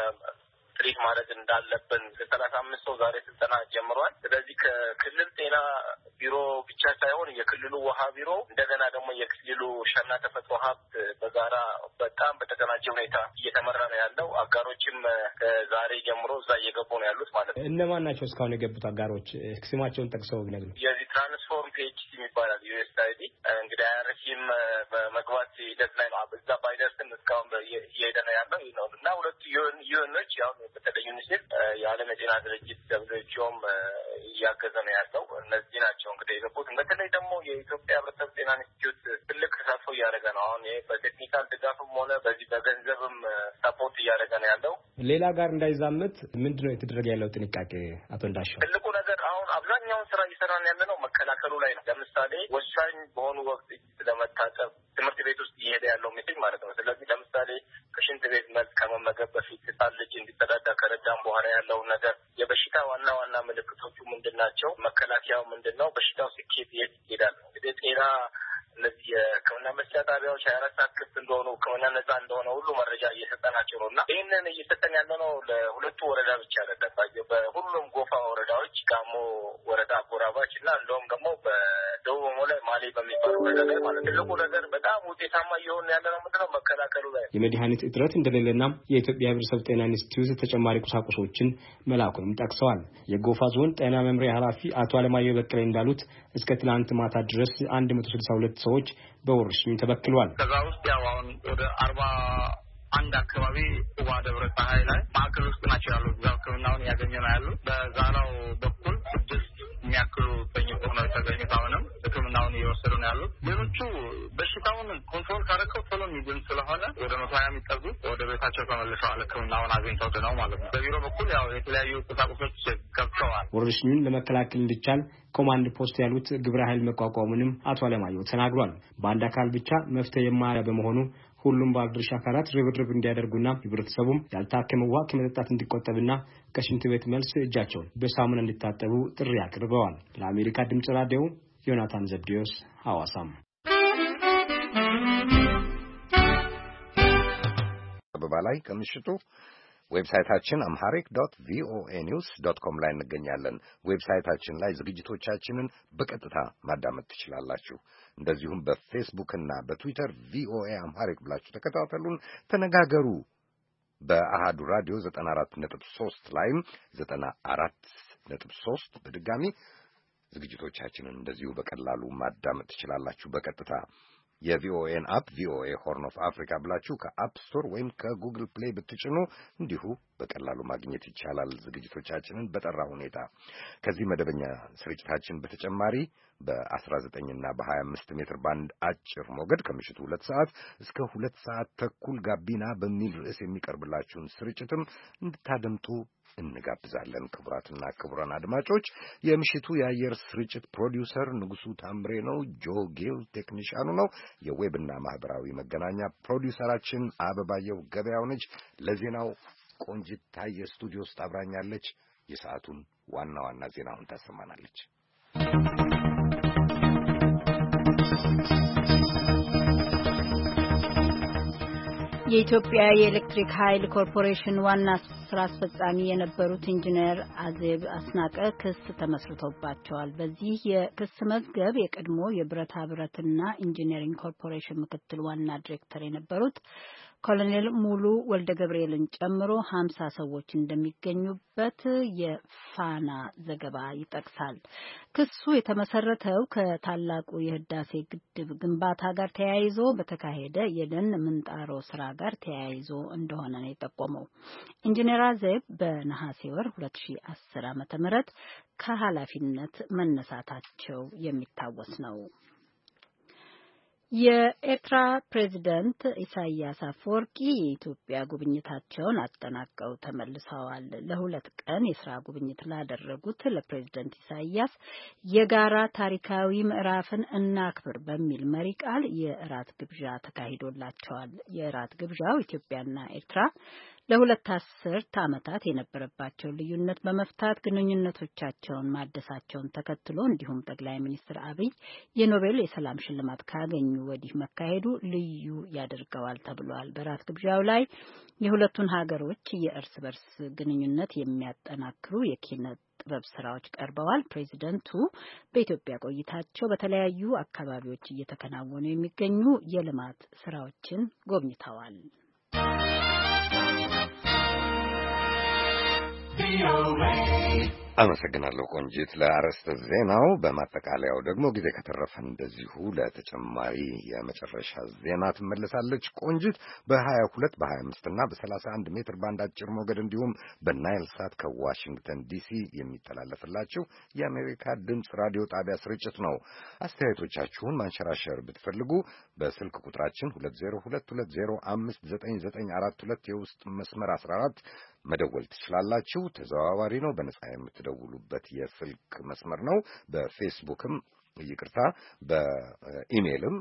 ትሪት ማድረግ እንዳለብን 35 ሰው ዛሬ ስልጠና ጀምሯል። ስለዚህ ከክልል ጤና ቢሮ ብቻ ሳይሆን የክልሉ ውሃ ቢሮ እንደገና ደግሞ የክልሉ ሸና ተፈጥሮ ሀብት በጋራ በጣም በተቀናጀ ሁኔታ እየተመራ ነው ያለው። አጋሮችም ከዛሬ ጀምሮ እዛ እየገቡ ነው ያሉት ማለት ነው። እነማን ናቸው እስካሁን የገቡት አጋሮች? ስማቸውን ጠቅሰው ቢነግሩ። የዚህ ትራንስፎርም ፒኤችሲ ይባላል ዩኤስአይዲ እንግዲህ አርሲም በመግባት ሂደት ላይ ነው። እዛ ባይደርስም እስካሁን እየሄደ ነው ያለው እና ሁለቱ ዩኤኖች ያው በተለይ ዩኒሴፍ የዓለም የጤና ድርጅት ደብሊውኤችኦም እያገዘ ነው ያለው። እነዚህ ናቸው እንግዲህ የገቡት። በተለይ ደግሞ የኢትዮጵያ ሕብረተሰብ ጤና ኢንስቲትዩት ትልቅ ተሳትፎ እያደረገ ነው። አሁን ይሄ በቴክኒካል ድጋፍም ሆነ በዚህ በገንዘብም ሰፖርት እያደረገ ነው ያለው። ሌላ ጋር እንዳይዛመት ምንድነው የተደረገ ያለው ጥንቃቄ? አቶ እንዳሻው ትልቁ ነገር አሁን አብዛኛውን ስራ እየሰራን ያለ ነው መከላከሉ ላይ ነው። ለምሳሌ ወሳኝ በሆኑ ወቅት ለመታጠብ ትምህርት ቤት ውስጥ እየሄደ ያለው ሜሴጅ ማለት ነው። ስለዚህ ለምሳሌ ከሽንት ቤት መልስ ከመመገብ በፊት ህጻን ልጅ እንዲጸዳዳ ከረዳም በኋላ ያለውን ነገር የበሽታ ዋና ዋና ምልክቶቹ ምንድን ናቸው? መከላከያው ምንድን ነው? በሽታው ስኬት የት ይሄዳል? እንግዲህ ጤና እነዚህ የሕክምና መስጫ ጣቢያዎች 24 ሰዓት ክፍት እንደሆኑ ሕክምና ነጻ እንደሆነ ሁሉ መረጃ እየሰጠናቸው ነው እና ይህንን እየሰጠን ያለ ነው ለሁለቱ ወረዳ ብቻ አይደለም። በሁሉም ጎፋ ወረዳዎች፣ ጋሞ ወረዳ አጎራባች እና እንደውም ደግሞ በደቡብ ኦሞ ላይ ማሌ በሚባሉ ወረዳ ላይ ማለት ትልቁ ነገር በጣም ውጤታማ እየሆነ ያለ ነው ምንድነው መከላከሉ ላይ። የመድኃኒት እጥረት እንደሌለና የኢትዮጵያ ሕብረተሰብ ጤና ኢንስቲትዩት ተጨማሪ ቁሳቁሶችን መላኩንም ጠቅሰዋል። የጎፋ ዞን ጤና መምሪያ ኃላፊ አቶ አለማየሁ በቀለ እንዳሉት እስከ ትናንት ማታ ድረስ 162 ሰዎች በወረርሽኙ ተበክለዋል። ከዛ ውስጥ ያው አሁን ወደ 41 አካባቢ ውባ ደብረ ፀሐይ ላይ ማዕከል ውስጥ ናቸው ያሉት። እዛው ሕክምናውን እያገኘ ነው ያሉት። በዛራው በኩል 6 የሚያክሉ ተኝቶ ነው የተገኙት። አሁንም ሕክምናውን እየወሰዱ ነው ያሉት። ሌሎቹ በሽታውን ኮንትሮል ካደረገው ቶሎ የሚድን ስለሆነ ወደ 120 የሚጠጉ ወደ ቤታቸው ተመልሰዋል። ሕክምናውን አግኝተው ድነው ማለት ነው። በቢሮ በኩል ያው የተለያዩ ቁሳቁሶች ገብተዋል። ወረርሽኙን ለመከላከል እንዲቻል ኮማንድ ፖስት ያሉት ግብረ ኃይል መቋቋሙንም አቶ አለማየሁ ተናግሯል። በአንድ አካል ብቻ መፍትሄ የማያ በመሆኑ ሁሉም ባለድርሻ አካላት ርብርብ እንዲያደርጉና ህብረተሰቡም ያልታከመ ውሃ ከመጠጣት እንዲቆጠብና ከሽንት ቤት መልስ እጃቸውን በሳሙና እንዲታጠቡ ጥሪ አቅርበዋል። ለአሜሪካ ድምጽ ራዲዮ ዮናታን ዘብዲዮስ ሐዋሳም። አበባ ላይ ከምሽቱ ዌብሳይታችን amharic.voanews.com ላይ እንገኛለን። ዌብሳይታችን ላይ ዝግጅቶቻችንን በቀጥታ ማዳመጥ ትችላላችሁ። እንደዚሁም በፌስቡክ እና በትዊተር ቪኦኤ አምሃሪክ ብላችሁ ተከታተሉን፣ ተነጋገሩ። በአሃዱ ራዲዮ 94.3 ላይም 94.3 በድጋሚ ዝግጅቶቻችንን እንደዚሁ በቀላሉ ማዳመጥ ትችላላችሁ በቀጥታ። የቪኦኤን አፕ ቪኦኤ ሆርን ኦፍ አፍሪካ ብላችሁ ከአፕ ስቶር ወይም ከጉግል ፕሌይ ብትጭኑ እንዲሁ በቀላሉ ማግኘት ይቻላል ዝግጅቶቻችንን በጠራ ሁኔታ። ከዚህ መደበኛ ስርጭታችን በተጨማሪ በ19 እና በ25 ሜትር ባንድ አጭር ሞገድ ከምሽቱ 2 ሰዓት እስከ 2 ሰዓት ተኩል ጋቢና በሚል ርዕስ የሚቀርብላችሁን ስርጭትም እንድታደምጡ እንጋብዛለን። ክቡራትና ክቡራን አድማጮች፣ የምሽቱ የአየር ስርጭት ፕሮዲውሰር ንጉሱ ታምሬ ነው። ጆ ጌል ቴክኒሻኑ ነው። የዌብና ማህበራዊ መገናኛ ፕሮዲውሰራችን አበባየው ገበያው ነች። ለዜናው ቆንጂት ታየ ስቱዲዮ ውስጥ አብራኛለች። የሰዓቱን ዋና ዋና ዜናውን ታሰማናለች። የኢትዮጵያ የኤሌክትሪክ ኃይል ኮርፖሬሽን ዋና ስራ አስፈጻሚ የነበሩት ኢንጂነር አዜብ አስናቀ ክስ ተመስርቶባቸዋል። በዚህ የክስ መዝገብ የቀድሞ የብረታ ብረትና ኢንጂነሪንግ ኮርፖሬሽን ምክትል ዋና ዲሬክተር የነበሩት ኮሎኔል ሙሉ ወልደ ገብርኤልን ጨምሮ 50 ሰዎች እንደሚገኙበት የፋና ዘገባ ይጠቅሳል። ክሱ የተመሰረተው ከታላቁ የህዳሴ ግድብ ግንባታ ጋር ተያይዞ በተካሄደ የደን ምንጣሮ ስራ ጋር ተያይዞ እንደሆነ ነው የጠቆመው። ኢንጂነር አዜብ በነሐሴ ወር 2010 ዓ.ም ከኃላፊነት መነሳታቸው የሚታወስ ነው። የኤርትራ ፕሬዝዳንት ኢሳያስ አፈወርቂ የኢትዮጵያ ጉብኝታቸውን አጠናቀው ተመልሰዋል። ለሁለት ቀን የስራ ጉብኝት ላደረጉት ለፕሬዝዳንት ኢሳያስ የጋራ ታሪካዊ ምዕራፍን እናክብር በሚል መሪ ቃል የእራት ግብዣ ተካሂዶላቸዋል። የእራት ግብዣው ኢትዮጵያና ኤርትራ ለሁለት አስርት ዓመታት የነበረባቸውን ልዩነት በመፍታት ግንኙነቶቻቸውን ማደሳቸውን ተከትሎ እንዲሁም ጠቅላይ ሚኒስትር አብይ የኖቤል የሰላም ሽልማት ካገኙ ወዲህ መካሄዱ ልዩ ያደርገዋል ተብሏል። በራት ግብዣው ላይ የሁለቱን ሀገሮች የእርስ በርስ ግንኙነት የሚያጠናክሩ የኪነ ጥበብ ስራዎች ቀርበዋል። ፕሬዚደንቱ በኢትዮጵያ ቆይታቸው በተለያዩ አካባቢዎች እየተከናወኑ የሚገኙ የልማት ስራዎችን ጎብኝተዋል። አመሰግናለሁ ቆንጂት ለአርዕስተ ዜናው። በማጠቃለያው ደግሞ ጊዜ ከተረፈን እንደዚሁ ለተጨማሪ የመጨረሻ ዜና ትመለሳለች ቆንጂት። በ22 በ25 እና በ31 ሜትር ባንድ አጭር ሞገድ እንዲሁም በናይል ሳት ከዋሽንግተን ዲሲ የሚተላለፍላችሁ የአሜሪካ ድምፅ ራዲዮ ጣቢያ ስርጭት ነው። አስተያየቶቻችሁን ማንሸራሸር ብትፈልጉ በስልክ ቁጥራችን 2022059942 የውስጥ መስመር 14 መደወል ትችላላችሁ። ተዘዋዋሪ ነው፣ በነጻ የምትደውሉበት የስልክ መስመር ነው። በፌስቡክም በኢሜይልም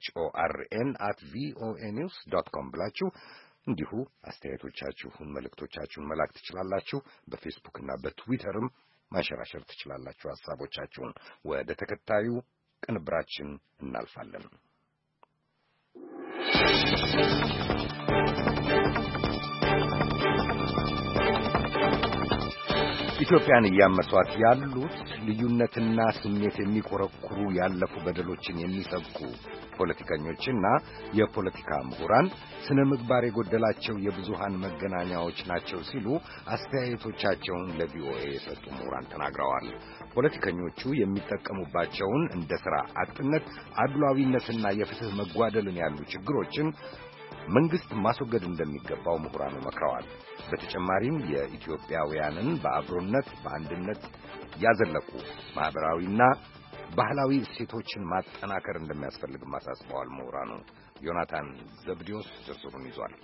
HORN@voanews.com ብላችሁ እንዲሁ አስተያየቶቻችሁን መልእክቶቻችሁን መላክ ትችላላችሁ። በፌስቡክ እና በትዊተርም ማንሸራሸር ትችላላችሁ ሐሳቦቻችሁን። ወደ ተከታዩ ቅንብራችን እናልፋለን። ኢትዮጵያን እያመሷት ያሉት ልዩነትና ስሜት የሚቆረቁሩ ያለፉ በደሎችን የሚሰብኩ ፖለቲከኞችና የፖለቲካ ምሁራን ስነ ምግባር የጎደላቸው የብዙሃን መገናኛዎች ናቸው ሲሉ አስተያየቶቻቸውን ለቪኦኤ የሰጡ ምሁራን ተናግረዋል። ፖለቲከኞቹ የሚጠቀሙባቸውን እንደ ሥራ አጥነት፣ አድሏዊነትና የፍትህ መጓደልን ያሉ ችግሮችን መንግስት ማስወገድ እንደሚገባው ምሁራኑ መክረዋል። በተጨማሪም የኢትዮጵያውያንን በአብሮነት በአንድነት ያዘለቁ ማህበራዊና ባህላዊ እሴቶችን ማጠናከር እንደሚያስፈልግም አሳስበዋል ምሁራኑ። ዮናታን ዘብዲዮስ ዝርዝሩን ይዟል።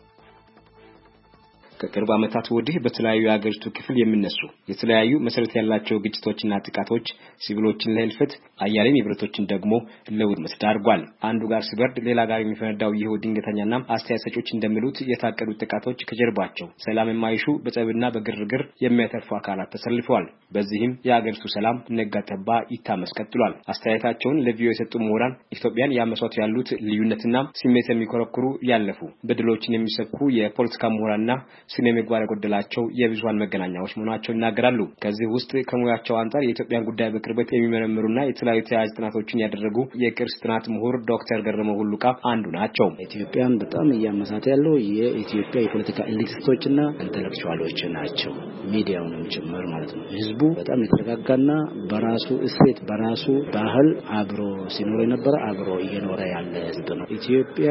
ከቅርብ ዓመታት ወዲህ በተለያዩ የሀገሪቱ ክፍል የሚነሱ የተለያዩ መሰረት ያላቸው ግጭቶችና ጥቃቶች ሲቪሎችን ለህልፈት አያሌ ንብረቶችን ደግሞ ለውድመት ዳርጓል። አንዱ ጋር ሲበርድ ሌላ ጋር የሚፈነዳው ይህ ድንገተኛና አስተያየት ሰጪዎች እንደሚሉት የታቀዱ ጥቃቶች ከጀርባቸው ሰላም የማይሹ በጸብና በግርግር የሚያተርፉ አካላት ተሰልፈዋል። በዚህም የሀገሪቱ ሰላም ነጋጠባ ይታመስ ቀጥሏል። አስተያየታቸውን ለቪኦኤ የሰጡ ምሁራን ኢትዮጵያን ያመሷት ያሉት ልዩነትና ስሜት የሚኮረኩሩ ያለፉ በደሎችን የሚሰብኩ የፖለቲካ ምሁራንና ስነ ምግባር የጎደላቸው የብዙሃን መገናኛዎች መሆናቸውን ይናገራሉ። ከዚህ ውስጥ ከሙያቸው አንፃር የኢትዮጵያን ጉዳይ በቅርበት የሚመረምሩና የተለያዩ ተያያዥ ጥናቶችን ያደረጉ የቅርስ ጥናት ምሁር ዶክተር ገረመው ሁሉቃ አንዱ ናቸው። ኢትዮጵያን በጣም እያመሳት ያለው የኢትዮጵያ የፖለቲካ ኤሊቲስቶችና ኢንተሌክቹዋሎች ናቸው፣ ሚዲያውንም ጭምር ማለት ነው። ህዝቡ በጣም የተረጋጋና በራሱ እሴት በራሱ ባህል አብሮ ሲኖር የነበረ አብሮ እየኖረ ያለ ህዝብ ነው። ኢትዮጵያ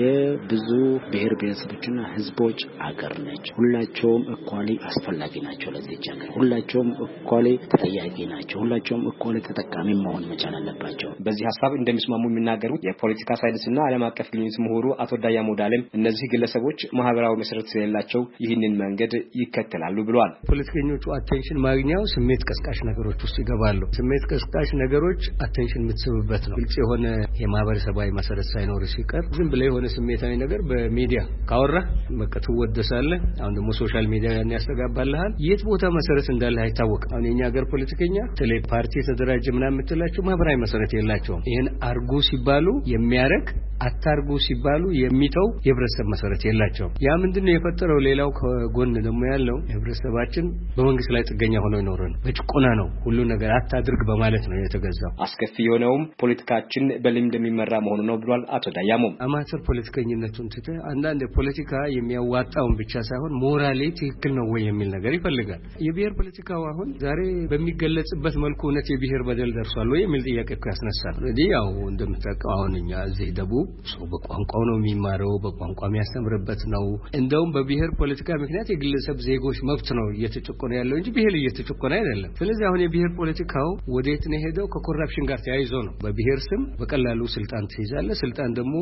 የብዙ ብሔር ብሔረሰቦችና ህዝቦች አገር ነች። ሁላቸውም እኩል አስፈላጊ ናቸው ለዚህ ሀገር። ሁላቸውም እኩል ተጠያቂ ናቸው። ሁላቸውም እኩል ተጠቃሚ መሆን መቻል አለባቸው። በዚህ ሐሳብ እንደሚስማሙ የሚናገሩት የፖለቲካ ሳይንስና ዓለም አቀፍ ግንኙነት ምሁሩ አቶ ዳያ ሞዳለም እነዚህ ግለሰቦች ማህበራዊ መሰረት ስለሌላቸው ይህንን መንገድ ይከተላሉ ብለዋል። ፖለቲከኞቹ አቴንሽን ማግኛው ስሜት ቀስቃሽ ነገሮች ውስጥ ይገባሉ። ስሜት ቀስቃሽ ነገሮች አቴንሽን የምትስብበት ነው። ግልጽ የሆነ የማህበረሰባዊ መሰረት ሳይኖር ሲቀር ዝም ብለ የሆነ ስሜታዊ ነገር በሚዲያ ካወራ መቀቱ ወደሳለ አሁን ደግሞ ሶሻል ሚዲያ ያስተጋባልሃል። የት ቦታ መሰረት እንዳለ አይታወቅም። አሁን የኛ ሀገር ፖለቲከኛ ፓርቲ ተደራጀ ምናምን የምትላቸው ማህበራዊ መሰረት የላቸውም። ይሄን አርጉ ሲባሉ የሚያረግ አታርጉ ሲባሉ የሚተው የህብረተሰብ መሰረት የላቸውም። ያ ምንድነው የፈጠረው? ሌላው ከጎን ደግሞ ያለው ህብረተሰባችን በመንግስት ላይ ጥገኛ ሆኖ ይኖራል። በጭቆና ነው ሁሉ ነገር አታድርግ በማለት ነው የተገዛው። አስከፊ የሆነውም ፖለቲካችን በልምድ የሚመራ መሆኑ ነው ብሏል አቶ ዳያሞ። አማተር ፖለቲከኝነቱን ትተ አንዳንድ ፖለቲካ የሚያዋጣውን ብቻ ሳይሆን ሞራሊ ትክክል ነው ወይ የሚል ነገር ይፈልጋል። የብሔር ፖለቲካው አሁን ዛሬ በሚገለጽበት መልኩ እውነት የብሔር በደል ደርሷል ወይ የሚል ጥያቄ ያስነሳል። እንግዲህ ያው እንደምታውቀው አሁን እኛ እዚህ ደቡብ ሰው በቋንቋው ነው የሚማረው በቋንቋ የሚያስተምርበት ነው እንደውም በብሔር ፖለቲካ ምክንያት የግለሰብ ዜጎች መብት ነው እየተጨቆነ ያለው እንጂ ብሔር እየተጨቆነ አይደለም ስለዚህ አሁን የብሔር ፖለቲካው ወዴት ነው ሄደው ከኮራፕሽን ጋር ተያይዞ ነው በብሔር ስም በቀላሉ ስልጣን ትይዛለህ ስልጣን ደግሞ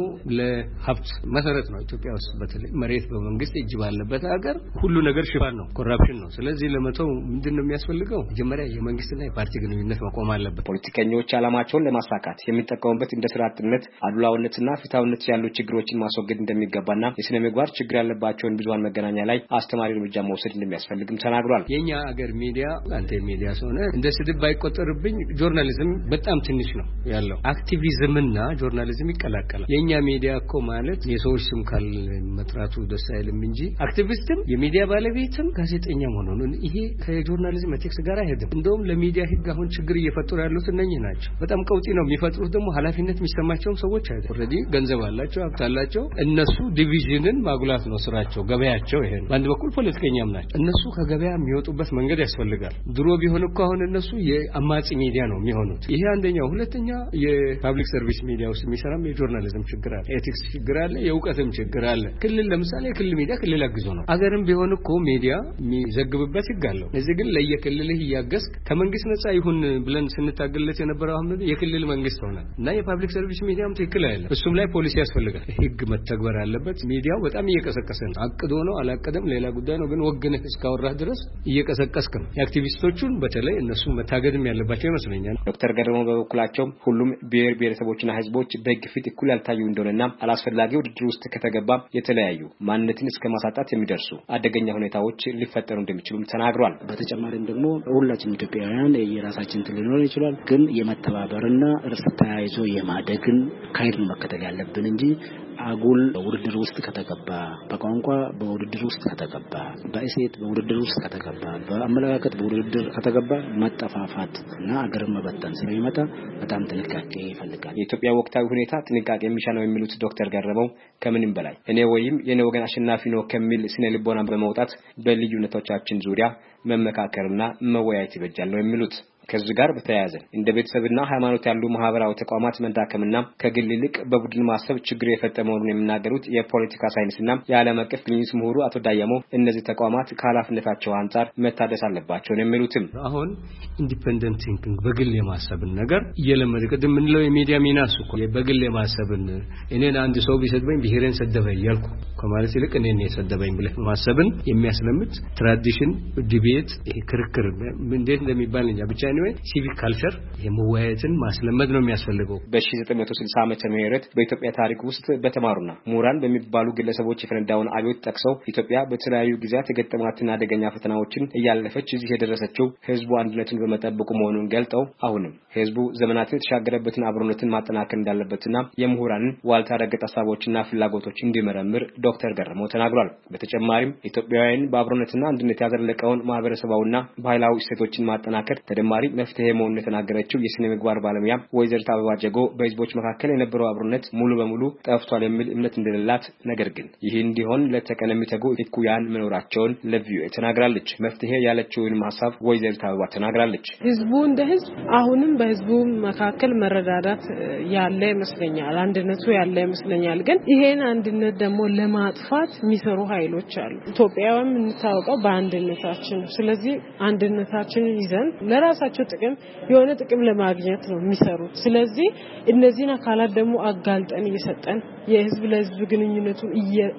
ለሀብት መሰረት ነው ኢትዮጵያ ውስጥ በተለይ መሬት በመንግስት እጅ ባለበት ሀገር ሁሉ ነገር ሽፋን ነው ኮራፕሽን ነው ስለዚህ ለመተው ምንድነው የሚያስፈልገው መጀመሪያ የመንግስትና የፓርቲ ግንኙነት መቆም አለበት ፖለቲከኞች ዓላማቸውን ለማሳካት የሚጠቀሙበት እንደ ስርዓትነት አድሏዊነትና ፍትሃዊነት ያሉ ችግሮችን ማስወገድ እንደሚገባና የስነ ምግባር ችግር ያለባቸውን ብዙሃን መገናኛ ላይ አስተማሪ እርምጃ መውሰድ እንደሚያስፈልግም ተናግሯል የኛ ሀገር ሚዲያ አንተ ሚዲያ ሆነ እንደ ስድብ ባይቆጠርብኝ ጆርናሊዝም በጣም ትንሽ ነው ያለው አክቲቪዝምና ጆርናሊዝም ይቀላቀላል የኛ ሚዲያ እኮ ማለት የሰዎች ስም ካል መጥራቱ ደስ አይልም እንጂ አክቲቪስትም የሚዲያ ባለቤትም ጋዜጠኛም ሆኖ ነው ይሄ ከጆርናሊዝም ኤቲክስ ጋር አይሄድም እንደውም ለሚዲያ ህግ አሁን ችግር እየፈጠሩ ያሉት እነኚህ ናቸው በጣም ቀውጢ ነው የሚፈጥሩት ደግሞ ኃላፊነት የሚሰማቸው ሰዎች አይደል ኦሬዲ ገንዘብ አላቸው ሀብት አላቸው እነሱ ዲቪዥንን ማጉላት ነው ስራቸው ገበያቸው ይሄ ነው በአንድ በኩል ፖለቲከኛም ናቸው እነሱ ከገበያ የሚወጡበት መንገድ ያስፈልጋል ድሮ ቢሆን እኮ አሁን እነሱ የአማጺ ሚዲያ ነው የሚሆኑት ይሄ አንደኛው ሁለተኛ የፐብሊክ ሰርቪስ ሚዲያ ውስጥ የሚሰራም የጆርናሊዝም ችግር አለ ኤቲክስ ችግር አለ የእውቀትም ችግር አለ ክልል ለምሳሌ ክልል ሚዲያ ክልል አግዞ ነው አገርም ቢሆን እኮ ሚዲያ የሚዘግብበት ይጋለው እዚህ ግን ለየክልልህ ያገስክ ከመንግስት ነፃ ይሁን ብለን ስንታገልለት የነበረው አሁን የክልል መንግስት ሆነ እና የፐብሊክ ሰርቪስ ሚዲያም ትክክል አይደለም እሱም ላይ ፖሊሲ ያስፈልጋል ህግ መተግበር አለበት ሚዲያው በጣም እየቀሰቀሰ ነው አቅዶ ነው አላቀደም ሌላ ጉዳይ ነው ግን ወግነህ እስካወራህ ድረስ እየቀሰቀስክ ነው የአክቲቪስቶቹን በተለይ እነሱ መታገድም ያለባቸው ይመስለኛል ዶክተር ገረመው በበኩላቸው ሁሉም ብሔር ብሔረሰቦችና ህዝቦች በህግ ፊት እኩል ያልታዩ እንደሆነና አላስፈላጊ ውድድር ውስጥ ከተገባ የተለያዩ ማንነትን እስከማሳጣት የሚደርሱ አደገኛ ሁኔታዎች ሊፈጠሩ እንደሚችሉም ተናግሯል በተጨማሪም ደግሞ ሁላችንም ኢትዮጵያውያን የራሳችን ሊኖር ይችላል ግን የመተባበርና እርስ ተያይዞ የማደግን ካይድ መከተል ያለብን እንጂ አጉል ውድድር ውስጥ ከተገባ በቋንቋ በውድድር ውስጥ ከተገባ በእሴት በውድድር ውስጥ ከተገባ በአመለካከት በውድድር ከተገባ መጠፋፋት እና አገርን መበተን ስለሚመጣ በጣም ጥንቃቄ ይፈልጋል የኢትዮጵያ ወቅታዊ ሁኔታ ጥንቃቄ የሚሻለው የሚሉት ዶክተር ገረመው ከምንም በላይ እኔ ወይም የኔ ወገን አሸናፊ ነው ከሚል ስነ ልቦና በመውጣት በልዩነቶቻችን ዙሪያ መመካከርና መወያየት ይበጃል ነው የሚሉት ከዚህ ጋር በተያያዘ እንደ ቤተሰብና ሃይማኖት ያሉ ማህበራዊ ተቋማት መዳከምና ከግል ይልቅ በቡድን ማሰብ ችግር የፈጠመውን የሚናገሩት የፖለቲካ ሳይንስና የዓለም አቀፍ ግንኙነት ምሁሩ አቶ ዳያሞ እነዚህ ተቋማት ከኃላፊነታቸው አንፃር መታደስ አለባቸው ነው የሚሉትም አሁን ኢንዲፔንደንት ቲንኪንግ በግል የማሰብን ነገር እየለመደ ቅድም ምንለው የሚዲያ ሚናስ እኮ በግል የማሰብን እኔን አንድ ሰው ቢሰድበኝ ብሔሬን ሰደበኝ ያልኩ ከማለት ይልቅ እኔን የሰደበኝ ብለህ ማሰብን የሚያስለምድ ትራዲሽን ዲቤት ይሄ ክርክር እንዴት እንደሚባል እንጃ ብቻ ነው ሲቪክ ካልቸር የመወያየትን ማስለመድ ነው የሚያስፈልገው በ1960 ዓመተ ምህረት በኢትዮጵያ ታሪክ ውስጥ በተማሩና ምሁራን በሚባሉ ግለሰቦች የፈነዳውን አብዮት ጠቅሰው ኢትዮጵያ በተለያዩ ጊዜያት የገጠማትን አደገኛ ፈተናዎችን እያለፈች እዚህ የደረሰችው ህዝቡ አንድነቱን በመጠበቁ መሆኑን ገልጠው አሁንም ህዝቡ ዘመናትን የተሻገረበትን አብሮነትን ማጠናከር እንዳለበትና የምሁራንን ዋልታ ረገጥ ሐሳቦችና ፍላጎቶች እንዲመረምር ዶክተር ገረመው ተናግሯል በተጨማሪም ኢትዮጵያውያን በአብሮነትና አንድነት ያዘለቀውን ማህበረሰባዊና ባህላዊ እሴቶችን ማጠናከር ተደማሪ መፍትሄ መሆኑን የተናገረችው የስነ ምግባር ባለሙያ ወይዘሪት አበባ ጀጎ በህዝቦች መካከል የነበረው አብሮነት ሙሉ በሙሉ ጠፍቷል የሚል እምነት እንደሌላት ነገር ግን ይህ እንዲሆን ለተቀን የሚተጉ እኩያን መኖራቸውን ለቪኦኤ ተናግራለች መፍትሄ ያለችውን ሐሳብ ወይዘሪት አበባ ተናግራለች ህዝቡ እንደ ህዝብ አሁንም በህዝቡ መካከል መረዳዳት ያለ ይመስለኛል አንድነቱ ያለ ይመስለኛል ግን ይሄን አንድነት ደግሞ ለማጥፋት የሚሰሩ ኃይሎች አሉ ኢትዮጵያውያን የምንታወቀው በአንድነታችን ስለዚህ አንድነታችንን ይዘን ለራሳቸው ጥቅም የሆነ ጥቅም ለማግኘት ነው የሚሰሩት ስለዚህ እነዚህን አካላት ደግሞ አጋልጠን እየሰጠን የህዝብ ለህዝብ ግንኙነቱን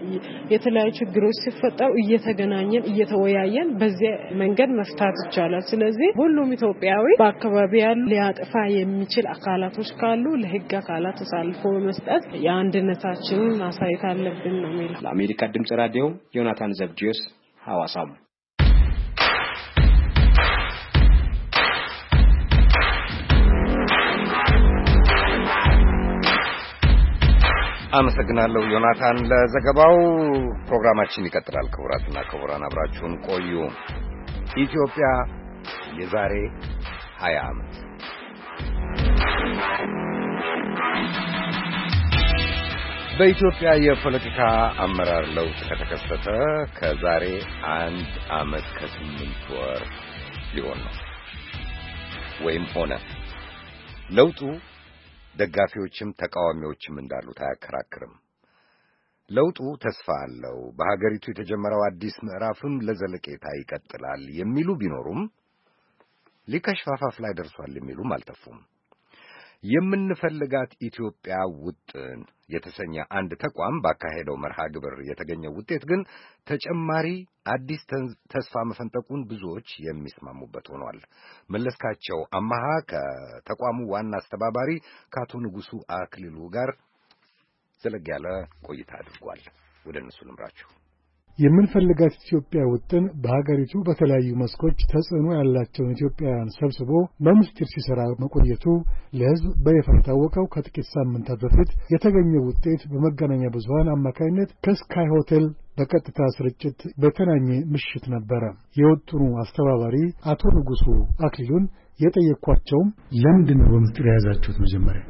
የተለያዩ ችግሮች ሲፈጠሩ እየተገናኘን እየተወያየን በዚህ መንገድ መፍታት ይቻላል ስለዚህ ሁሉም ኢትዮጵያዊ በአካባቢ ያሉ ሊያጠፋ የሚችል አካላቶች ካሉ ለህግ አካላት ተሳልፎ በመስጠት የአንድነታችንን ማሳየት አለብን ነው የሚለው ለአሜሪካ ድምጽ ራዲዮ ዮናታን ዘብጂዮስ ሐዋሳም አመሰግናለሁ ዮናታን ለዘገባው ፕሮግራማችን ይቀጥላል ክቡራትና ክቡራን አብራችሁን ቆዩ ኢትዮጵያ የዛሬ 20 ዓመት በኢትዮጵያ የፖለቲካ አመራር ለውጥ ከተከሰተ ከዛሬ 1 ዓመት ከ8 ወር ሊሆን ነው ወይም ሆነ ለውጡ ደጋፊዎችም ተቃዋሚዎችም እንዳሉት አያከራክርም። ለውጡ ተስፋ አለው፣ በሀገሪቱ የተጀመረው አዲስ ምዕራፍም ለዘለቄታ ይቀጥላል የሚሉ ቢኖሩም ሊከሽፍ አፋፍ ላይ ደርሷል የሚሉም አልጠፉም። የምንፈልጋት ኢትዮጵያ ውጥን የተሰኘ አንድ ተቋም ባካሄደው መርሃ ግብር የተገኘው ውጤት ግን ተጨማሪ አዲስ ተስፋ መፈንጠቁን ብዙዎች የሚስማሙበት ሆኗል። መለስካቸው አማሃ ከተቋሙ ዋና አስተባባሪ ከአቶ ንጉሱ አክሊሉ ጋር ዘለግ ያለ ቆይታ አድርጓል። ወደ እነሱ ልምራችሁ። የምንፈልጋት ኢትዮጵያ ውጥን በሀገሪቱ በተለያዩ መስኮች ተጽዕኖ ያላቸውን ኢትዮጵያውያን ሰብስቦ በምስጢር ሲሰራ መቆየቱ ለሕዝብ በይፋ የታወቀው ከጥቂት ሳምንታት በፊት የተገኘው ውጤት በመገናኛ ብዙኃን አማካኝነት ከስካይ ሆቴል በቀጥታ ስርጭት በተናኘ ምሽት ነበረ። የውጥኑ አስተባባሪ አቶ ንጉሱ አክሊሉን የጠየኳቸውም ለምንድን ነው በምስጢር የያዛችሁት? መጀመሪያ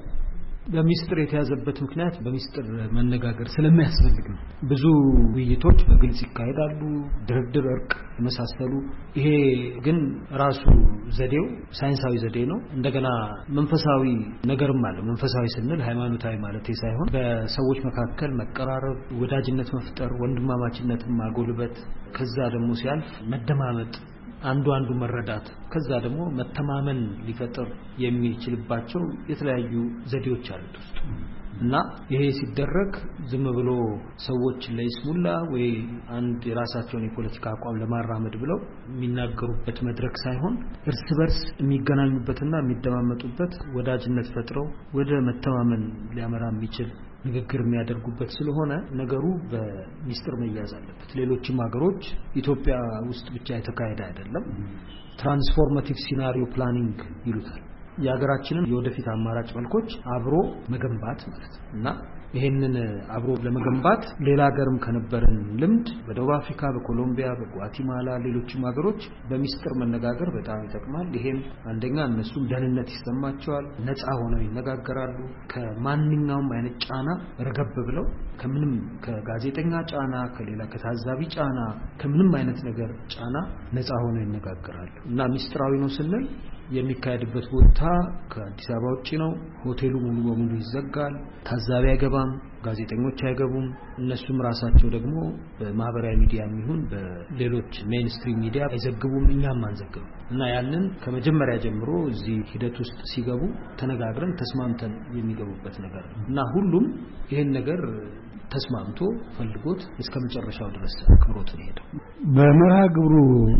በሚስጥር የተያዘበት ምክንያት በሚስጥር መነጋገር ስለማያስፈልግ ነው። ብዙ ውይይቶች በግልጽ ይካሄዳሉ፣ ድርድር፣ እርቅ የመሳሰሉ። ይሄ ግን ራሱ ዘዴው ሳይንሳዊ ዘዴ ነው። እንደገና መንፈሳዊ ነገርም አለ። መንፈሳዊ ስንል ሃይማኖታዊ ማለት ሳይሆን በሰዎች መካከል መቀራረብ፣ ወዳጅነት መፍጠር፣ ወንድማማችነትን ማጎልበት፣ ከዛ ደግሞ ሲያልፍ መደማመጥ፣ አንዱ መረዳት፣ ከዛ ደግሞ መተማመን ሊፈጠር የሚችልባቸው የተለያዩ ዘዴዎች አሉት ውስጥ እና ይሄ ሲደረግ ዝም ብሎ ሰዎች ለይስሙላ ወይ አንድ የራሳቸውን የፖለቲካ አቋም ለማራመድ ብለው የሚናገሩበት መድረክ ሳይሆን እርስ በርስ የሚገናኙበትና የሚደማመጡበት ወዳጅነት ፈጥረው ወደ መተማመን ሊያመራ የሚችል ንግግር የሚያደርጉበት ስለሆነ ነገሩ በሚስጥር መያዝ አለበት። ሌሎችም ሀገሮች ኢትዮጵያ ውስጥ ብቻ የተካሄደ አይደለም። ትራንስፎርማቲቭ ሲናሪዮ ፕላኒንግ ይሉታል። የሀገራችንን የወደፊት አማራጭ መልኮች አብሮ መገንባት ማለት እና ይሄንን አብሮ ለመገንባት ሌላ ሀገርም ከነበረን ልምድ በደቡብ አፍሪካ፣ በኮሎምቢያ፣ በጓቲማላ ሌሎችም ሀገሮች በሚስጥር መነጋገር በጣም ይጠቅማል። ይሄም አንደኛ እነሱም ደህንነት ይሰማቸዋል፣ ነፃ ሆነው ይነጋገራሉ። ከማንኛውም አይነት ጫና ረገብ ብለው ከምንም ከጋዜጠኛ ጫና፣ ከሌላ ከታዛቢ ጫና፣ ከምንም አይነት ነገር ጫና ነፃ ሆነው ይነጋገራሉ እና ሚስጥራዊ ነው ስንል የሚካሄድበት ቦታ ከአዲስ አበባ ውጪ ነው። ሆቴሉ ሙሉ በሙሉ ይዘጋል። ታዛቢ አይገባም፣ ጋዜጠኞች አይገቡም። እነሱም ራሳቸው ደግሞ በማህበራዊ ሚዲያ የሚሆን በሌሎች ሜይንስትሪም ሚዲያ አይዘግቡም፣ እኛም አንዘግብም እና ያንን ከመጀመሪያ ጀምሮ እዚህ ሂደት ውስጥ ሲገቡ ተነጋግረን ተስማምተን የሚገቡበት ነገር ነው እና ሁሉም ይሄን ነገር ተስማምቶ ፈልጎት እስከ መጨረሻው ድረስ አክብሮት ነው ሄደው። በመርሃ ግብሩ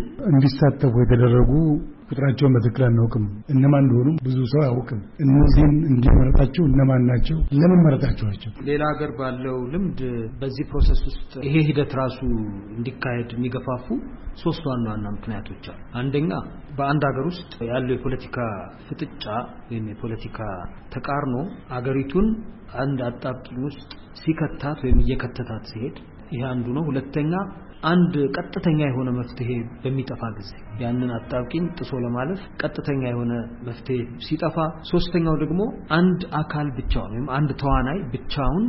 እንዲሳተፉ የተደረጉ ቁጥራቸውን በትክክል አናውቅም፣ እነማን እንደሆኑ ብዙ ሰው አያውቅም። እነዚህን እንዲመረጣቸው እነማን ናቸው? ለምን መረጣቸዋቸው? ሌላ ሀገር ባለው ልምድ በዚህ ፕሮሰስ ውስጥ ይሄ ሂደት ራሱ እንዲካሄድ የሚገፋፉ ሶስት ዋና ምክንያቶች አሉ። አንደኛ በአንድ ሀገር ውስጥ ያለው የፖለቲካ ፍጥጫ ወይም የፖለቲካ ተቃርኖ አገሪቱን አንድ አጣብቂኝ ውስጥ ሲከታት ወይም እየከተታት ሲሄድ ይሄ አንዱ ነው። ሁለተኛ አንድ ቀጥተኛ የሆነ መፍትሄ በሚጠፋ ጊዜ ያንን አጣብቂኝ ጥሶ ለማለፍ ቀጥተኛ የሆነ መፍትሄ ሲጠፋ፣ ሶስተኛው ደግሞ አንድ አካል ብቻውን ወይም አንድ ተዋናይ ብቻውን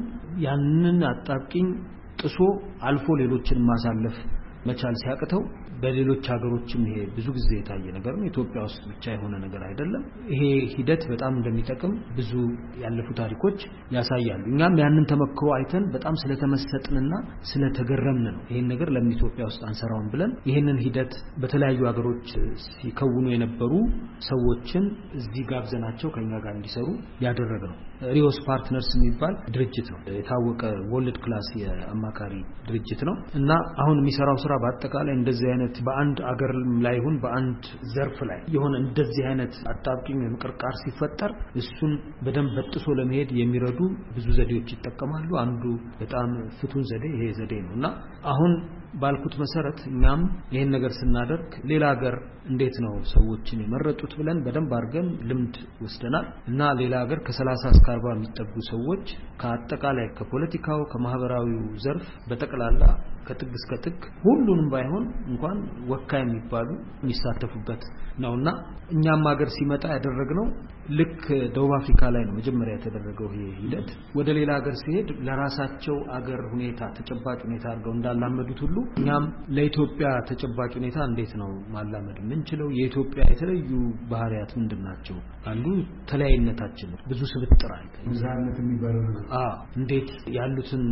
ያንን አጣብቂኝ ጥሶ አልፎ ሌሎችን ማሳለፍ መቻል ሲያቅተው በሌሎች ሀገሮችም ይሄ ብዙ ጊዜ የታየ ነገር ነው። ኢትዮጵያ ውስጥ ብቻ የሆነ ነገር አይደለም። ይሄ ሂደት በጣም እንደሚጠቅም ብዙ ያለፉ ታሪኮች ያሳያሉ። እኛም ያንን ተመክሮ አይተን በጣም ስለተመሰጥንና ስለተገረምን ነው ይሄን ነገር ለምን ኢትዮጵያ ውስጥ አንሰራውም ብለን ይሄንን ሂደት በተለያዩ ሀገሮች ሲከውኑ የነበሩ ሰዎችን እዚህ ጋብዘናቸው ከኛ ጋር እንዲሰሩ ያደረግነው። ሪዮስ ፓርትነርስ የሚባል ድርጅት ነው። የታወቀ ወርልድ ክላስ የአማካሪ ድርጅት ነው እና አሁን የሚሰራው ስራ በአጠቃላይ እንደዚህ አይነት በአንድ አገር ላይ ይሁን በአንድ ዘርፍ ላይ የሆነ እንደዚህ አይነት አጣብቂኝ ምቅርቃር ሲፈጠር እሱን በደንብ በጥሶ ለመሄድ የሚረዱ ብዙ ዘዴዎች ይጠቀማሉ። አንዱ በጣም ፍቱን ዘዴ ይሄ ዘዴ ነውና አሁን ባልኩት መሰረት እኛም ይሄን ነገር ስናደርግ ሌላ ሀገር እንዴት ነው ሰዎችን የመረጡት ብለን በደንብ አድርገን ልምድ ወስደናል እና ሌላ ሀገር ከ30 እስከ 40 የሚጠጉ ሰዎች ከአጠቃላይ ከፖለቲካው ከማህበራዊው ዘርፍ በጠቅላላ ከጥግ እስከ ጥግ ሁሉንም ባይሆን እንኳን ወካይ የሚባሉ የሚሳተፉበት ነውና እኛም ሀገር ሲመጣ ያደረግነው ልክ ደቡብ አፍሪካ ላይ ነው መጀመሪያ የተደረገው ይሄ ሂደት። ወደ ሌላ ሀገር ሲሄድ ለራሳቸው ሀገር ሁኔታ ተጨባጭ ሁኔታ አድርገው እንዳላመዱት ሁሉ እኛም ለኢትዮጵያ ተጨባጭ ሁኔታ እንዴት ነው ማላመድ የምንችለው የኢትዮጵያ የተለዩ ባህሪያት ምንድናቸው አንዱ ተለያይነታችን ብዙ ስብጥር አለ ብዝሃነት የሚባለው እንዴት ያሉትን